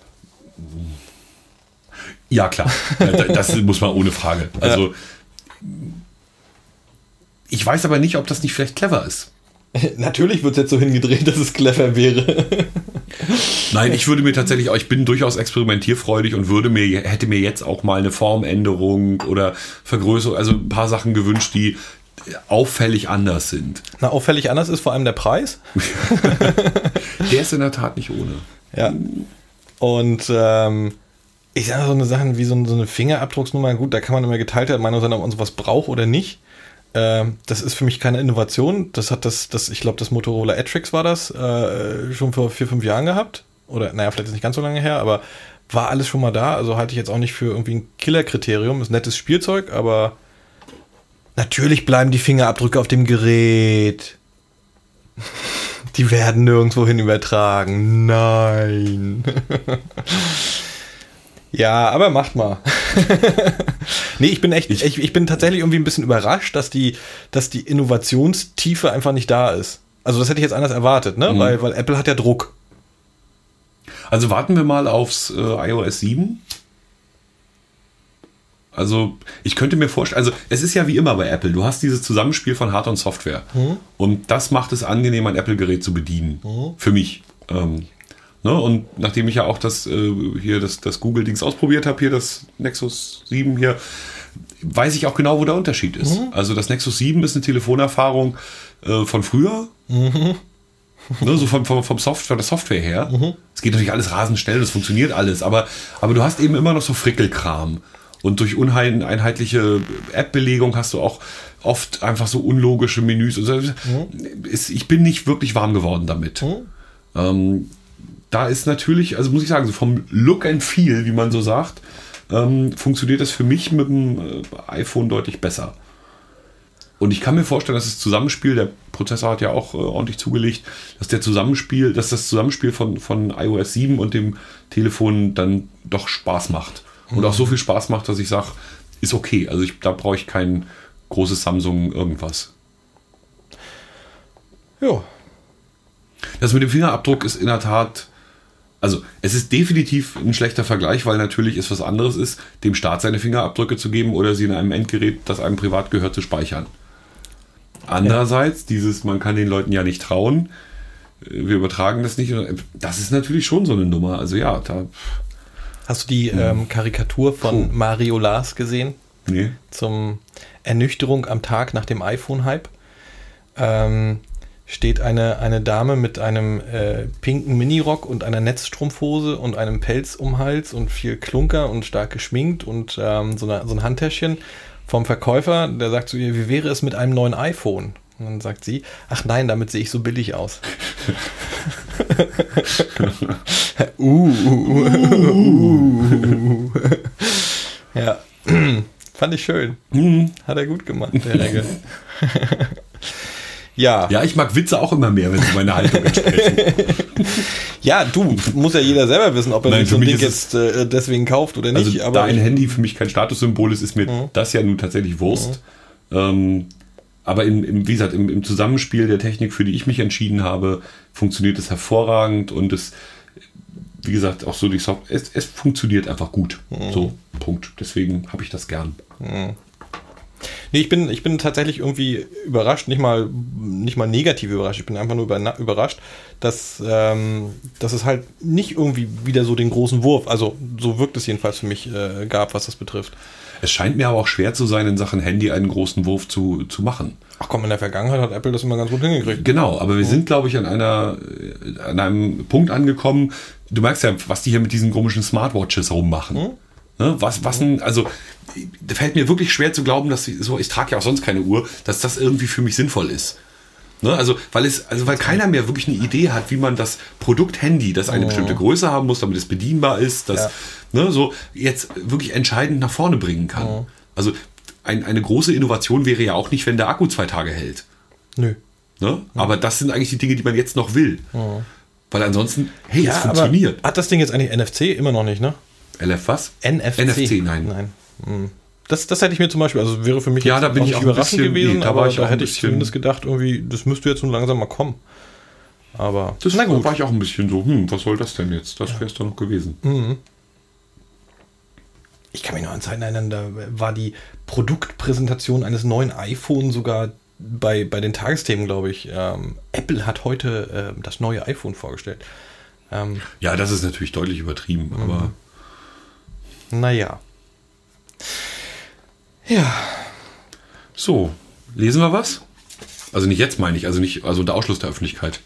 Ja, klar. Das muss man ohne Frage. Also, ja. Ich weiß aber nicht, ob das nicht vielleicht clever ist. Natürlich wird es jetzt so hingedreht, dass es clever wäre. Nein, ich würde mir tatsächlich, ich bin durchaus experimentierfreudig und würde mir, hätte mir jetzt auch mal eine Formänderung oder Vergrößerung, also ein paar Sachen gewünscht, die auffällig anders sind. Na, auffällig anders ist vor allem der Preis. Der ist in der Tat nicht ohne. Ja. Und ähm, ich sage so eine Sachen wie so, so eine Fingerabdrucksnummer, gut, da kann man immer geteilter Meinung sein, ob man sowas braucht oder nicht. Ähm, das ist für mich keine Innovation. Das hat das, das ich glaube, das Motorola Atrix war das, äh, schon vor vier, fünf Jahren gehabt. Oder, naja, vielleicht ist nicht ganz so lange her, aber war alles schon mal da. Also halte ich jetzt auch nicht für irgendwie ein Killerkriterium. Ist ein nettes Spielzeug, aber natürlich bleiben die Fingerabdrücke auf dem Gerät. Die werden nirgendwo hin übertragen. Nein. Ja, aber macht mal. Nee, ich bin echt, ich, ich bin tatsächlich irgendwie ein bisschen überrascht, dass die, dass die Innovationstiefe einfach nicht da ist. Also das hätte ich jetzt anders erwartet, ne? Mhm. Weil, weil Apple hat ja Druck. Also warten wir mal aufs äh, i O S sieben. Also ich könnte mir vorstellen, also es ist ja wie immer bei Apple, du hast dieses Zusammenspiel von Hardware und Software. Mhm. Und das macht es angenehm, ein Apple-Gerät zu bedienen. Mhm. Für mich. Ähm, ne? Und nachdem ich ja auch das äh, hier das, das Google-Dings ausprobiert habe, hier das Nexus sieben hier, weiß ich auch genau, wo der Unterschied ist. Mhm. Also das Nexus sieben ist eine Telefonerfahrung äh, von früher. Mhm. Ne, so vom, vom, vom Software, von der Software her. Es mhm. geht natürlich alles rasend schnell, das funktioniert alles, aber, aber du hast eben immer noch so Frickelkram. Und durch uneinheitliche App-Belegung hast du auch oft einfach so unlogische Menüs. Also mhm. ist, ich bin nicht wirklich warm geworden damit. Mhm. Ähm, da ist natürlich, also muss ich sagen, so vom Look and Feel, wie man so sagt, ähm, funktioniert das für mich mit dem äh, iPhone deutlich besser. Und ich kann mir vorstellen, dass das Zusammenspiel, der Prozessor hat ja auch äh, ordentlich zugelegt, dass der Zusammenspiel, dass das Zusammenspiel von, von i O S sieben und dem Telefon dann doch Spaß macht. Und auch so viel Spaß macht, dass ich sage, ist okay. Also ich, da brauche ich kein großes Samsung irgendwas. Ja. Das mit dem Fingerabdruck ist in der Tat, also es ist definitiv ein schlechter Vergleich, weil natürlich es was anderes ist, dem Staat seine Fingerabdrücke zu geben oder sie in einem Endgerät, das einem privat gehört, zu speichern. Andererseits, ja. dieses, man kann den Leuten ja nicht trauen, wir übertragen das nicht, das ist natürlich schon so eine Nummer. Also ja, da... Hast du die hm. ähm, Karikatur von Puh. Mario Lars gesehen? Nee. Zum Ernüchterung am Tag nach dem iPhone-Hype. Ähm, steht eine, eine Dame mit einem äh, pinken Minirock und einer Netzstrumpfhose und einem Pelz um den Hals und viel Klunker und stark geschminkt und ähm, so, eine, so ein Handtäschchen vom Verkäufer, der sagt zu ihr, wie wäre es mit einem neuen iPhone? Und dann sagt sie, ach nein, damit sehe ich so billig aus. uh, uh, uh, uh. Ja, fand ich schön. Hat er gut gemacht, der Regel. Ja. Ja, ich mag Witze auch immer mehr, wenn sie meine Haltung entsprechen. Ja, du, muss ja jeder selber wissen, ob er Nein, so ein Ding jetzt äh, deswegen kauft oder nicht. Also, aber da ein Handy für mich kein Statussymbol ist, ist mir mhm. das ja nun tatsächlich Wurst. Mhm. Ähm, aber im, im, wie gesagt, im, im Zusammenspiel der Technik, für die ich mich entschieden habe, funktioniert es hervorragend und es, wie gesagt, auch so die Software, es, es funktioniert einfach gut. Mhm. So, Punkt. Deswegen habe ich das gern. Mhm. Nee, ich bin, ich bin tatsächlich irgendwie überrascht, nicht mal, nicht mal negativ überrascht, ich bin einfach nur über, überrascht, dass, ähm, dass es halt nicht irgendwie wieder so den großen Wurf, also so wirkt es jedenfalls für mich, äh, gab, was das betrifft. Es scheint mir aber auch schwer zu sein, in Sachen Handy einen großen Wurf zu, zu machen. Ach komm, in der Vergangenheit hat Apple das immer ganz gut hingekriegt. Genau, aber wir oh. sind, glaube ich, an einer, an einem Punkt angekommen, du merkst ja, was die hier mit diesen komischen Smartwatches rummachen. Hm? Ne, was, was ein, also, da fällt mir wirklich schwer zu glauben, dass ich, so, ich trage ja auch sonst keine Uhr, dass das irgendwie für mich sinnvoll ist. Ne, also, weil es, also, weil keiner mehr wirklich eine Idee hat, wie man das Produkt Handy, das eine oh. bestimmte Größe haben muss, damit es bedienbar ist, das, ja. ne, so, jetzt wirklich entscheidend nach vorne bringen kann. Oh. Also, ein, eine große Innovation wäre ja auch nicht, wenn der Akku zwei Tage hält. Nö. Ne? Oh. Aber das sind eigentlich die Dinge, die man jetzt noch will. Oh. Weil ansonsten, hey, ja, es funktioniert. Hat das Ding jetzt eigentlich N F C? Immer noch nicht, ne? L F was? N F C. N F C, nein. nein. Das, das hätte ich mir zum Beispiel, also wäre für mich ja, da bin auch ich nicht auch überraschend bisschen, gewesen, nee, da aber war ich da auch hätte ein ich zumindest gedacht, irgendwie, das müsste jetzt nun langsam mal kommen. Aber das na gut. war ich auch ein bisschen so, hm, was soll das denn jetzt? Das wäre es doch noch gewesen. Mhm. Ich kann mich noch an Zeiten erinnern, da war die Produktpräsentation eines neuen iPhone sogar bei, bei den Tagesthemen, glaube ich, ähm, Apple hat heute äh, das neue iPhone vorgestellt. Ähm, Ja, das ist natürlich deutlich übertrieben, aber naja. Ja. so, lesen wir was? Also nicht jetzt, meine ich, also nicht, also unter Ausschluss der Öffentlichkeit.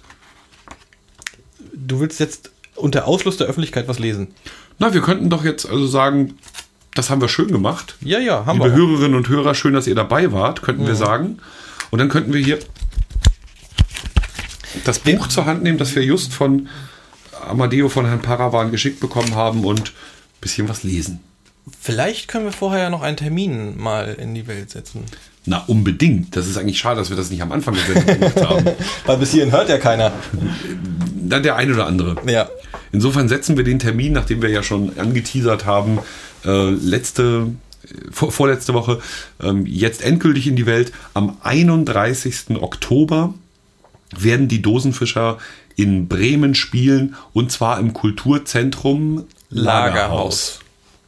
Du willst jetzt unter Ausschluss der Öffentlichkeit was lesen? Na, wir könnten doch jetzt also sagen, das haben wir schön gemacht. Ja, ja, haben Liebe wir. auch. Hörerinnen und Hörer, schön, dass ihr dabei wart, könnten wir sagen. Und dann könnten wir hier das Buch zur Hand nehmen, das wir just von Amadeo von Herrn Paravan geschickt bekommen haben und ein bisschen was lesen. Vielleicht können wir vorher ja noch einen Termin mal in die Welt setzen. Na, unbedingt. Das ist eigentlich schade, dass wir das nicht am Anfang der Sendung gemacht haben. Weil bis hierhin hört ja keiner. Dann der eine oder andere. Ja. Insofern setzen wir den Termin, nachdem wir ja schon angeteasert haben, äh, letzte, vor, vorletzte Woche, ähm, jetzt endgültig in die Welt. Am einunddreißigsten Oktober werden die Dosenfischer in Bremen spielen, und zwar im Kulturzentrum Lagerhaus. Lagerhaus.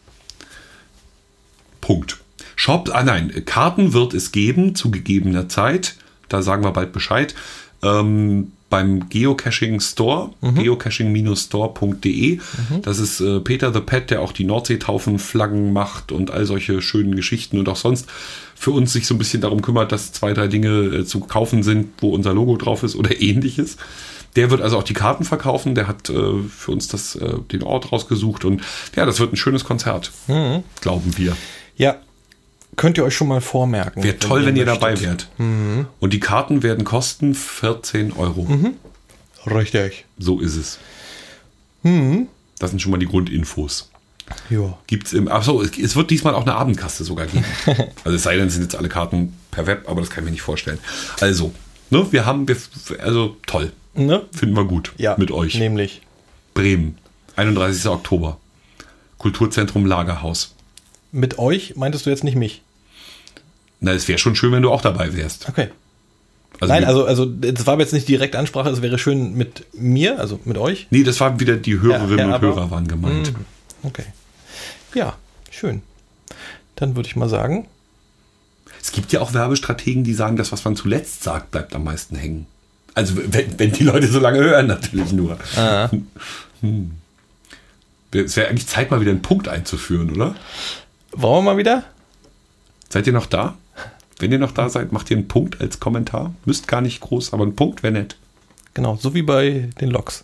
Punkt. Shop, ah nein, Karten wird es geben zu gegebener Zeit. Da sagen wir bald Bescheid. Ähm, beim Geocaching Store, mhm. geocaching Store punkt de. Mhm. Das ist äh, Peter the Pet, der auch die Nordseetaufenflaggen macht und all solche schönen Geschichten und auch sonst für uns sich so ein bisschen darum kümmert, dass zwei, drei Dinge äh, zu kaufen sind, wo unser Logo drauf ist oder ähnliches. Der wird also auch die Karten verkaufen. Der hat äh, für uns das, äh, den Ort rausgesucht und ja, das wird ein schönes Konzert, mhm. glauben wir. Ja, könnt ihr euch schon mal vormerken. Wäre toll, wenn ihr dabei wärt. Mhm. Und die Karten werden kosten vierzehn Euro. Mhm. Richtig. So ist es. Mhm. Das sind schon mal die Grundinfos. Ja. Gibt's im, achso, es wird diesmal auch eine Abendkasse sogar geben. Also es sei denn, es sind jetzt alle Karten per Web, aber das kann ich mir nicht vorstellen. Also, ne, wir haben, wir, also toll. Ne? Finden wir gut Ja, mit euch. Nämlich. Bremen, einunddreißigsten Oktober. Kulturzentrum Lagerhaus. Mit euch meintest du jetzt nicht mich? Na, es wäre schon schön, wenn du auch dabei wärst. Okay. Also Nein, wir, also, also das war jetzt nicht direkt Ansprache, es wäre schön mit mir, also mit euch. Nee, das waren wieder die Hörerinnen Ja, ja, und aber- Hörer waren gemeint. Mhm. Okay. Ja, schön. Dann würde ich mal sagen, Es gibt ja auch Werbestrategen, die sagen, das, was man zuletzt sagt, bleibt am meisten hängen. Also wenn, wenn die Leute so lange hören, natürlich nur. Ah. Hm. Es wäre eigentlich Zeit, mal wieder einen Punkt einzuführen, oder? wollen wir mal wieder? Seid ihr noch da? Wenn ihr noch da seid, macht ihr einen Punkt als Kommentar. Müsst gar nicht groß, aber ein Punkt wäre nett. Genau, so wie bei den Loks.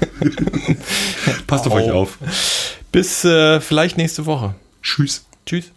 Passt auf Au. euch auf. Bis äh, vielleicht nächste Woche. Tschüss. Tschüss.